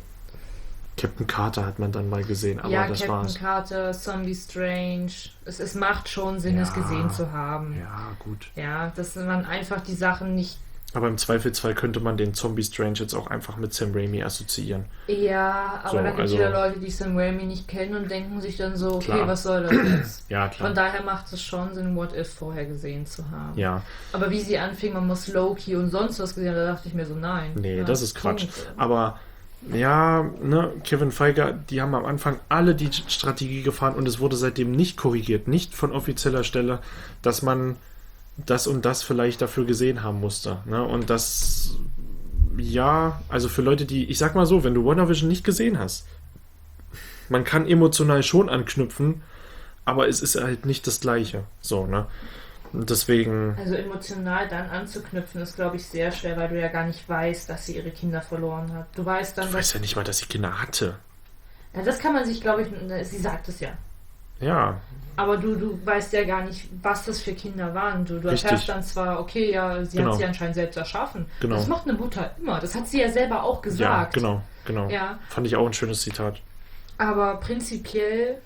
Captain Carter hat man dann mal gesehen, aber ja, das Captain war's. Carter, Zombie Strange. Es, es macht schon Sinn, Ja. es gesehen zu haben. Ja, gut. Ja, dass man einfach die Sachen nicht. Aber im Zweifelsfall könnte man den Zombie Strange jetzt auch einfach mit Sam Raimi assoziieren. Ja, aber So, dann gibt es also- wieder Leute, die Sam Raimi nicht kennen und denken sich dann so, okay, Klar. was soll das jetzt? Ja, klar. Von daher macht es schon Sinn, What If vorher gesehen zu haben. Ja, Aber wie sie anfing, man muss Loki und sonst was gesehen haben, da dachte ich mir so, nein. nee, Ja, das ist Quatsch. Punkt. Aber ja, ne, Kevin Feige, die haben am Anfang alle die Strategie gefahren und es wurde seitdem nicht korrigiert, nicht von offizieller Stelle, dass man das und das vielleicht dafür gesehen haben musste. Ne? Und das, ja, also für Leute, die, ich sag mal so, wenn du WandaVision nicht gesehen hast, man kann emotional schon anknüpfen, aber es ist halt nicht das Gleiche. So, ne? Und deswegen, Also emotional dann anzuknüpfen, ist, glaube ich, sehr schwer, weil du ja gar nicht weißt, dass sie ihre Kinder verloren hat. Du weißt dann, ich dass... weiß ja nicht mal, dass sie Kinder hatte. Ja, das kann man sich, glaube ich, sie sagt es ja. Ja, Aber du, du weißt ja gar nicht, was das für Kinder waren. Du, du Richtig. erfährst dann zwar, okay, ja, sie Genau. hat sie anscheinend selbst erschaffen. Genau. Das macht eine Mutter immer. Das hat sie ja selber auch ja, gesagt. genau, genau. Ja. Fand ich auch ein schönes Zitat. Aber prinzipiell,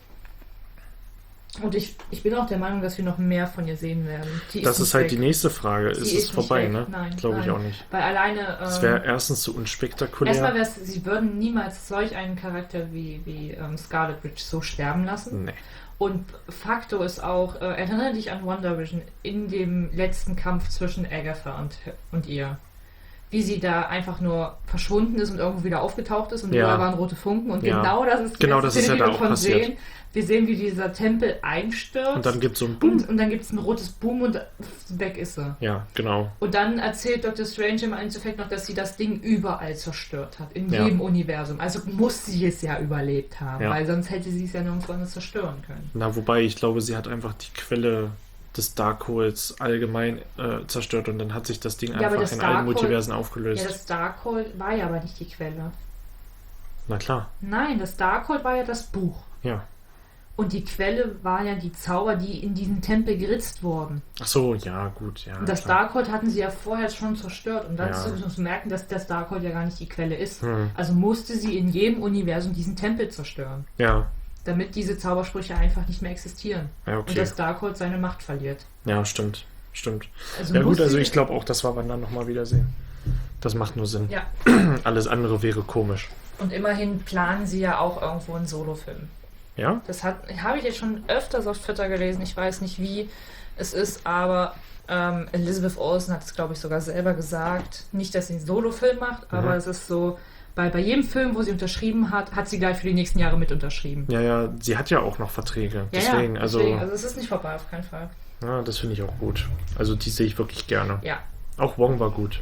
und ich, ich bin auch der Meinung, dass wir noch mehr von ihr sehen werden. Die Das nicht ist halt weg. die nächste Frage. Sie Ist ist es nicht vorbei, weg. ne? Nein, Glaube ich nein. auch nicht. Weil alleine. Es Ähm, wäre erstens zu unspektakulär. erstmal wäre es, sie würden niemals solch einen Charakter wie, wie ähm, Scarlet Witch so sterben lassen. Nee. Und Faktor ist auch, äh, erinnere dich an WandaVision in dem letzten Kampf zwischen Agatha und, und ihr. Wie sie da einfach nur verschwunden ist und irgendwo wieder aufgetaucht ist und Ja. überall waren rote Funken. Und Ja. genau das ist die Genau, letzte das ist Szene, ja die da wir auch davon passiert. sehen. Wir sehen, wie dieser Tempel einstürzt. Und dann gibt es so ein Boom. und, und dann gibt es ein rotes Boom und weg ist sie. Ja, genau. Und dann erzählt Doktor Strange im Endeffekt noch, dass sie das Ding überall zerstört hat. In Ja. jedem Universum. Also muss sie es ja überlebt haben. Ja. Weil sonst hätte sie es ja nirgendwo anders zerstören können. Na, wobei, ich glaube, sie hat einfach die Quelle des Darkholds allgemein äh, zerstört und dann hat sich das Ding Ja, aber einfach das in allen Darkhold- Multiversen Ja, aufgelöst. das Darkhold war ja aber nicht die Quelle. Na klar, Nein, das Darkhold war ja das Buch. ja. Und die Quelle waren ja die Zauber, die in diesen Tempel geritzt wurden. Ach so, ja, gut, ja. Und das klar. Darkhold hatten sie ja vorher schon zerstört. Und dann Ja. zu, zu merken, dass das Darkhold ja gar nicht die Quelle ist. Hm. Also musste sie in jedem Universum diesen Tempel zerstören. Ja, Damit diese Zaubersprüche einfach nicht mehr existieren. ja, Und okay. das Darkhold seine Macht verliert. Ja, stimmt. Stimmt. Also Ja gut, musste also sie- ich glaube auch, das war wir dann nochmal wiedersehen. Das macht nur Sinn. Ja. Alles andere wäre komisch. Und immerhin planen sie ja auch irgendwo einen Solofilm. Ja? Das hat habe ich jetzt schon öfters auf Twitter gelesen. Ich weiß nicht, wie es ist, aber ähm, Elizabeth Olsen hat es, glaube ich, sogar selber gesagt. Nicht, dass sie einen Solofilm macht, aber es ist so, bei, bei jedem Film, wo sie unterschrieben hat, hat sie gleich für die nächsten Jahre mit unterschrieben. Ja, ja, sie hat ja auch noch Verträge. Ja, deswegen, ja, also, deswegen. Also es ist nicht vorbei, auf keinen Fall. ja, das finde ich auch gut. Also die sehe ich wirklich gerne. Ja. Auch Wong war gut.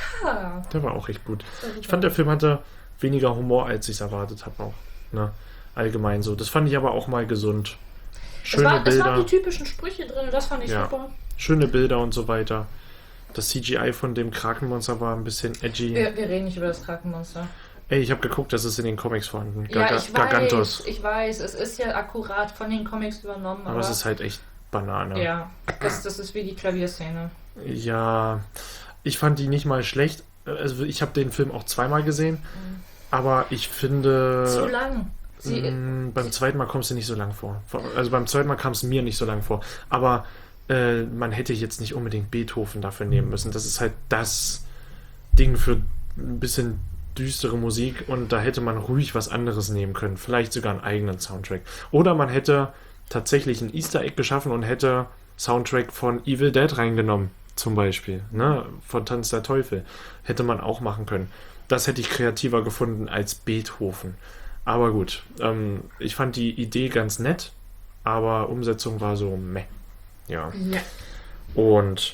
Ja. Der war auch echt gut. Ich fand, der Film hatte weniger Humor, als ich es erwartet habe auch. Ne? Allgemein so. Das fand ich aber auch mal gesund. Es, Schöne war, es Bilder. waren die typischen Sprüche drin, das fand ich Ja. super. Schöne Bilder und so weiter. Das C G I von dem Krakenmonster war ein bisschen edgy. Wir, wir reden nicht über das Krakenmonster. Ey, ich habe geguckt, das ist in den Comics vorhanden. Ja, Garga- ich Gargantos. weiß, ich weiß, es ist ja akkurat von den Comics übernommen, aber, Aber es ist halt echt Banane. ja, das, das ist wie die Klavierszene. Ja, ich fand die nicht mal schlecht. Also ich habe den Film auch zweimal gesehen, aber ich finde... Zu lang. Sie, mh, beim zweiten Mal kommst du nicht so lang vor. Also beim zweiten Mal kam es mir nicht so lang vor. Aber äh, man hätte jetzt nicht unbedingt Beethoven dafür nehmen müssen. Das ist halt das Ding für ein bisschen düstere Musik und da hätte man ruhig was anderes nehmen können. Vielleicht sogar einen eigenen Soundtrack. Oder man hätte tatsächlich ein Easter Egg geschaffen und hätte Soundtrack von Evil Dead reingenommen. Zum Beispiel. Ne? Von Tanz der Teufel. Hätte man auch machen können. Das hätte ich kreativer gefunden als Beethoven. Aber gut, ähm, ich fand die Idee ganz nett, aber Umsetzung war so meh. Ja. ja, Und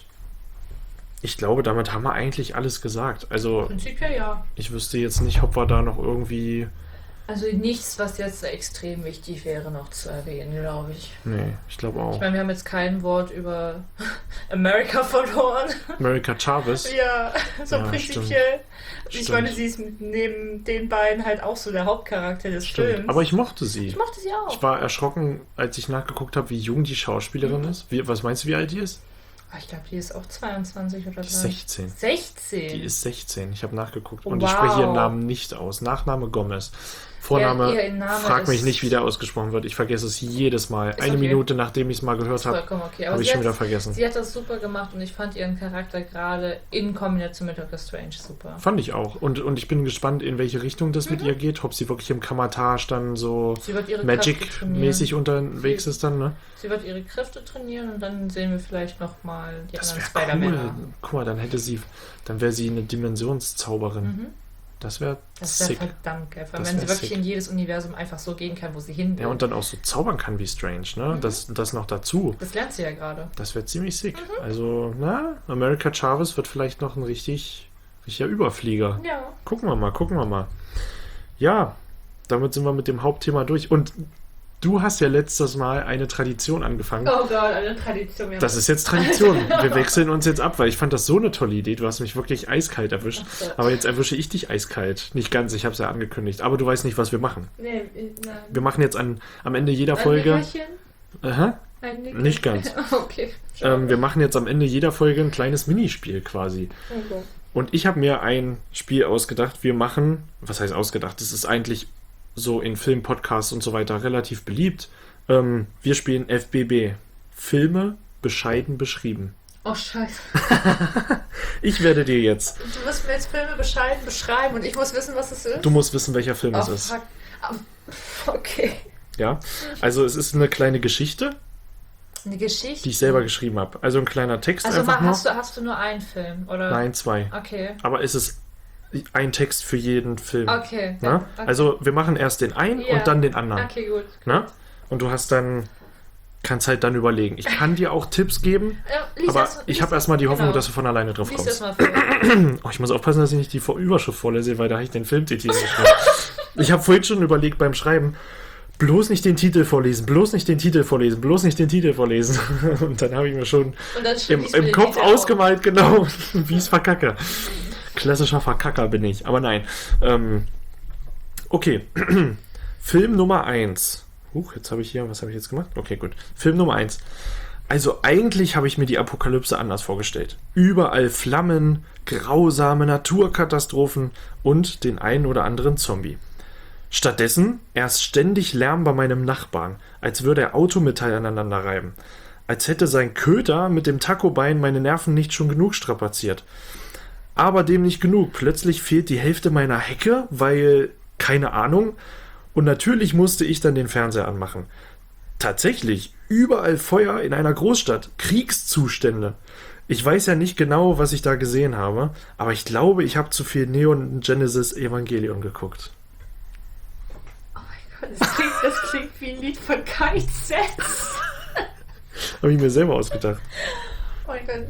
ich glaube, damit haben wir eigentlich alles gesagt. Also prinzipiell ja. ich wüsste jetzt nicht, ob wir da noch irgendwie... Also nichts, was jetzt extrem wichtig wäre, noch zu erwähnen, glaube ich. Nee, ich glaube Ich auch. meine, wir haben jetzt kein Wort über America verloren. America Chavez. Ja, so Ja, prinzipiell. Ich Stimmt. meine, sie ist neben den beiden halt auch so der Hauptcharakter des Stimmt. Films. Aber ich mochte sie. ich mochte sie auch. Ich war erschrocken, als ich nachgeguckt habe, wie jung die Schauspielerin Mhm. ist. Wie, was meinst du, wie alt die ist? Ah, ich glaube, die ist auch zweiundzwanzig oder Die ist so. sechzehn. sechzehn? Die ist sechzehn. Ich habe nachgeguckt. Wow. Und ich spreche ihren Namen nicht aus. Nachname Gomez. Vorname, Ja, ihr Name frag mich ist- nicht, wie der ausgesprochen wird. Ich vergesse es jedes Mal. Ist Eine okay. Minute, nachdem ich es mal gehört habe, Vollkommen okay. Aber habe ich sie schon hat- wieder vergessen. Sie hat das super gemacht und ich fand ihren Charakter gerade in Kombination mit Doctor Strange super. Fand ich auch. Und, und ich bin gespannt, in welche Richtung das mit Mhm. ihr geht. Ob sie wirklich im Kammertage dann so Sie wird ihre Kräfte Magic-mäßig trainieren. unterwegs Sie- ist dann, ne? Sie wird ihre Kräfte trainieren und dann sehen wir vielleicht nochmal die Das anderen wäre cool. Spider-Männer. Guck mal, dann hätte sie, dann wäre sie eine Dimensionszauberin. Mhm. Das wäre Das wäre sick. verdammt geil. Vor allem, Das wenn sie wär wirklich sick. in jedes Universum einfach so gehen kann, wo sie hin will. Ja, und dann auch so zaubern kann wie Strange, ne? Mhm. Das, das noch dazu. das lernt sie ja gerade. Das wäre ziemlich sick. Mhm. Also, na, America Chavez wird vielleicht noch ein richtig, richtiger Überflieger. Ja. Gucken wir mal, gucken wir mal. Ja, damit sind wir mit dem Hauptthema durch. Und du hast ja letztes Mal eine Tradition angefangen. Oh Gott, eine Tradition. Ja. Das ist jetzt Tradition. Wir wechseln uns jetzt ab, weil ich fand das so eine tolle Idee. Du hast mich wirklich eiskalt erwischt. Ach so. Aber jetzt erwische ich dich eiskalt. Nicht ganz, ich habe es ja angekündigt. Aber du weißt nicht, was wir machen. Nee, nein. Wir machen jetzt an, am Ende jeder Ein Folge... Nickerchen? Aha, Ein Nickerchen? nicht ganz. Okay. Ähm, wir machen jetzt am Ende jeder Folge ein kleines Minispiel quasi. Okay. Und ich habe mir ein Spiel ausgedacht. Wir machen, was heißt ausgedacht? Das ist eigentlich so in Film, Podcasts und so weiter relativ beliebt. Ähm, wir spielen F B B. Filme bescheiden beschrieben. Oh, scheiße. Ich werde dir jetzt, Du musst mir jetzt Filme bescheiden beschreiben und ich muss wissen, was es ist. du musst wissen, welcher Film oh, es ist. fuck. Ah, okay. Ja, also es ist eine kleine Geschichte, Eine Geschichte. die ich selber geschrieben habe. Also ein kleiner Text Also einfach mal, nur. hast, du, hast du nur einen Film? Oder? Nein, zwei. Okay. Aber es ist ein Text für jeden Film. Okay. Na? okay. Also wir machen erst den einen Ja. und dann den anderen. Okay, gut. Na? Und du hast dann, kannst halt dann überlegen. Ich kann dir auch Tipps geben, Ja, lies aber erst- ich lies- habe erstmal die Hoffnung, genau. dass du von alleine drauf Lies kommst. erst mal vor. Oh, ich muss aufpassen, dass ich nicht die Vor- Überschrift vorlese, weil da habe ich den Filmtitel nicht mehr. Ich habe vorhin schon überlegt beim Schreiben, bloß nicht den Titel vorlesen, bloß nicht den Titel vorlesen, bloß nicht den Titel vorlesen. Und dann habe ich mir schon Und dann im, liest du im den Kopf Titel auf. ausgemalt, genau, wie ich es verkacke. Klassischer Verkacker bin ich, aber nein. Ähm, okay. Film Nummer eins. Huch, jetzt habe ich hier, was habe ich jetzt gemacht? Okay, gut. Film Nummer eins. Also eigentlich habe ich mir die Apokalypse anders vorgestellt. Überall Flammen, grausame Naturkatastrophen und den einen oder anderen Zombie. Stattdessen erst ständig Lärm bei meinem Nachbarn, als würde er Autometall aneinander reiben. Als hätte sein Köter mit dem Tacobein meine Nerven nicht schon genug strapaziert. Aber dem nicht genug. Plötzlich fehlt die Hälfte meiner Hecke, weil, keine Ahnung. Und natürlich musste ich dann den Fernseher anmachen. Tatsächlich, überall Feuer in einer Großstadt, Kriegszustände. Ich weiß ja nicht genau, was ich da gesehen habe, aber ich glaube, ich habe zu viel Neon Genesis Evangelion geguckt. Oh mein Gott, das klingt, das klingt wie ein Lied von Kite Sets. Habe ich mir selber ausgedacht. Oh mein Gott.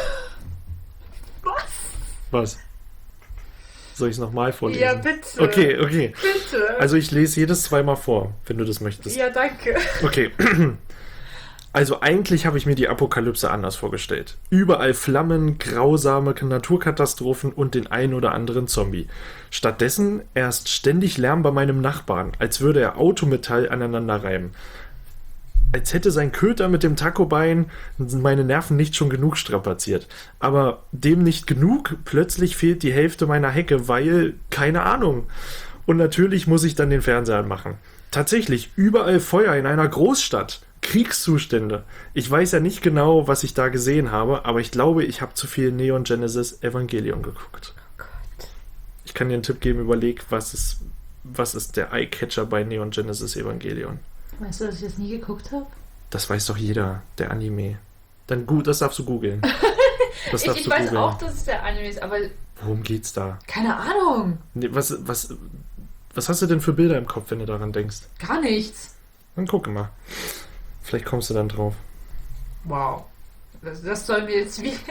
Was? Was? Soll ich es nochmal vorlesen? Ja, bitte. Okay, okay. Bitte. Also ich lese jedes zweimal vor, wenn du das möchtest. Ja, danke. Okay. Also eigentlich habe ich mir die Apokalypse anders vorgestellt. Überall Flammen, grausame Naturkatastrophen und den einen oder anderen Zombie. Stattdessen erst ständig Lärm bei meinem Nachbarn, als würde er Autometall aneinander reiben. Als hätte sein Köter mit dem Tacobein meine Nerven nicht schon genug strapaziert. Aber dem nicht genug, plötzlich fehlt die Hälfte meiner Hecke, weil, keine Ahnung. Und natürlich muss ich dann den Fernseher anmachen. Tatsächlich, überall Feuer in einer Großstadt. Kriegszustände. Ich weiß ja nicht genau, was ich da gesehen habe, aber ich glaube, ich habe zu viel Neon Genesis Evangelion geguckt. Oh Gott. Ich kann dir einen Tipp geben, überleg, was ist, was ist der Eyecatcher bei Neon Genesis Evangelion? Weißt du, dass ich das nie geguckt habe? Das weiß doch jeder, der Anime. Dann gut, das darfst du googeln. Das Ich, darfst ich du weiß googeln. auch, dass es der Anime ist, aber Worum geht's da? keine Ahnung. Nee, was, was, was hast du denn für Bilder im Kopf, wenn du daran denkst? Gar nichts. Dann gucke mal. Vielleicht kommst du dann drauf. Wow. Das, das soll mir jetzt wie...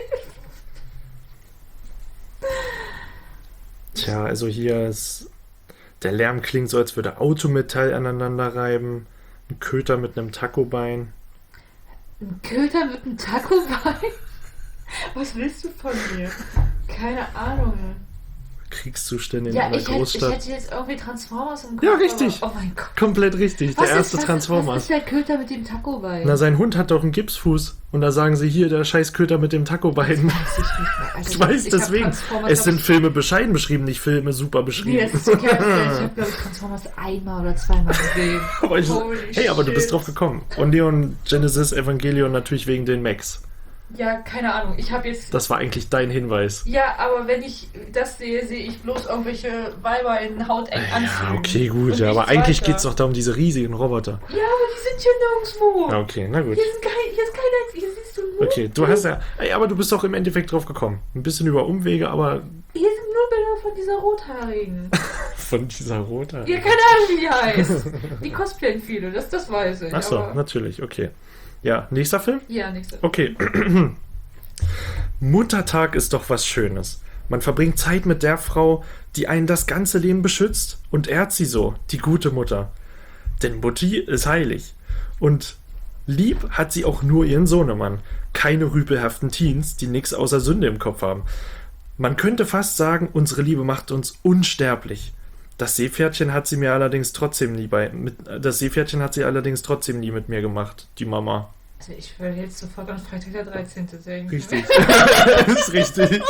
Tja, also hier ist... Der Lärm klingt so, als würde Autometall aneinander reiben. Ein Köter mit einem Tacobein. Ein Köter mit einem Taco-Bein? Was willst du von mir? Keine Ahnung. Kriegszustände in Ja, einer ich hätte, ich Großstadt. hätte jetzt irgendwie Transformers im Kopf. Ja, richtig. Aber, oh mein Gott. Komplett richtig. Was Der erste ist, was Transformers. Ist, was ist der Köter mit dem Taco-Bein? Na, sein Hund hat doch einen Gipsfuß. Und da sagen sie hier, der scheiß Köter mit dem Tacobein. Weiß ich nicht mehr. Also, Ich weiß, ich hab deswegen. Transformers, Es sind glaub Filme bescheiden beschrieben, nicht Filme super ich, beschrieben. nee, das ist okay. Ich habe, glaube ich, Transformers einmal oder zweimal gesehen. aber ich, Holy hey, aber du bist shit. drauf gekommen. Und Neon Genesis Evangelion natürlich wegen den Max. Ja, keine Ahnung. Ich habe jetzt... Das war eigentlich dein Hinweis. Ja, aber wenn ich das sehe, sehe ich bloß irgendwelche Weiber in hautengen Anzügen. Ja, okay, gut. Und Ja, aber nichts eigentlich weiter. geht es doch da um diese riesigen Roboter. Ja, aber die sind hier nirgendwo. Ja, okay, na gut. Hier, sind kein, hier ist keiner... Hier siehst du nur... Okay, du hast ja... Ey, aber du bist doch im Endeffekt drauf gekommen. Ein bisschen über Umwege, aber Hier sind nur Bilder von dieser Rothaarigen. von dieser Roter. Ja, keine Ahnung, wie die heißt. Die cosplayen viele, das, das weiß ich. Achso, aber... natürlich, okay. Ja, nächster Film? Ja, nichts. Okay. Muttertag ist doch was Schönes. Man verbringt Zeit mit der Frau, die einen das ganze Leben beschützt und ehrt sie so, die gute Mutter. Denn Mutti ist heilig. Und lieb hat sie auch nur ihren Sohnemann. Keine rüpelhaften Teens, die nichts außer Sünde im Kopf haben. Man könnte fast sagen, unsere Liebe macht uns unsterblich. Das Seepferdchen hat sie mir allerdings trotzdem nie bei... Mit, das Seepferdchen hat sie allerdings trotzdem nie mit mir gemacht, die Mama. Also ich würde jetzt sofort an Freitag der dreizehnte denken. Richtig. Das ist richtig.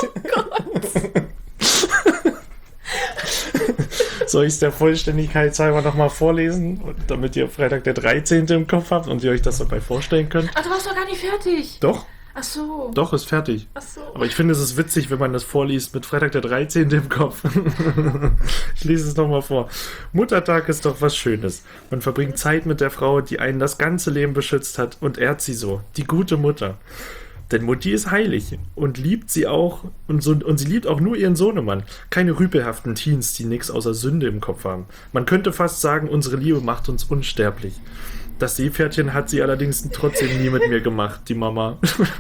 Soll ich es der Vollständigkeit halber nochmal vorlesen, damit ihr Freitag der dreizehnte im Kopf habt und ihr euch das dabei vorstellen könnt? Ach, du warst doch gar nicht fertig. Doch, Ach so. doch, ist fertig. Ach so. Aber ich finde, es ist witzig, wenn man das vorliest mit Freitag der dreizehnte im Kopf. Ich lese es nochmal vor. Muttertag ist doch was Schönes. Man verbringt Zeit mit der Frau, die einen das ganze Leben beschützt hat und ehrt sie so. Die gute Mutter. Denn Mutti ist heilig und liebt sie auch und, so, und sie liebt auch nur ihren Sohnemann. Keine rüpelhaften Teens, die nichts außer Sünde im Kopf haben. Man könnte fast sagen, unsere Liebe macht uns unsterblich. Das Seepferdchen hat sie allerdings trotzdem nie mit mir gemacht, die Mama.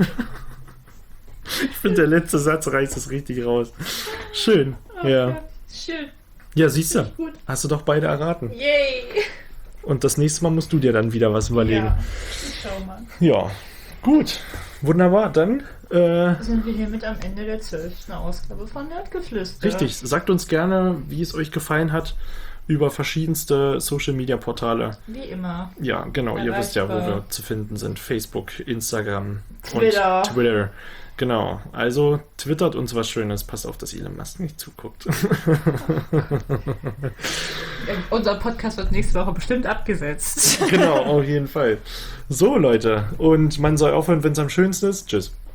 Ich finde, der letzte Satz reißt es richtig raus. Schön, ja. Schön. Ja, siehst du, Gut. hast du doch beide erraten. Yay. Und das nächste Mal musst du dir dann wieder was überlegen. Ja, ich schau mal. Ja, gut. Wunderbar, dann äh, Sind wir hiermit am Ende der zwölften Ausgabe von Nerdgeflüster. richtig. Sagt uns gerne, wie es euch gefallen hat. über verschiedenste Social-Media-Portale. Wie immer. Ja, genau, ihr wisst ja, wo Erreichbar. wir zu finden sind. Facebook, Instagram Twitter. und Twitter. Genau, also twittert uns was Schönes. Passt auf, dass Elon Musk nicht zuguckt. Unser Podcast wird nächste Woche bestimmt abgesetzt. Genau, auf jeden Fall. So, Leute, und man soll aufhören, wenn es am schönsten ist. Tschüss.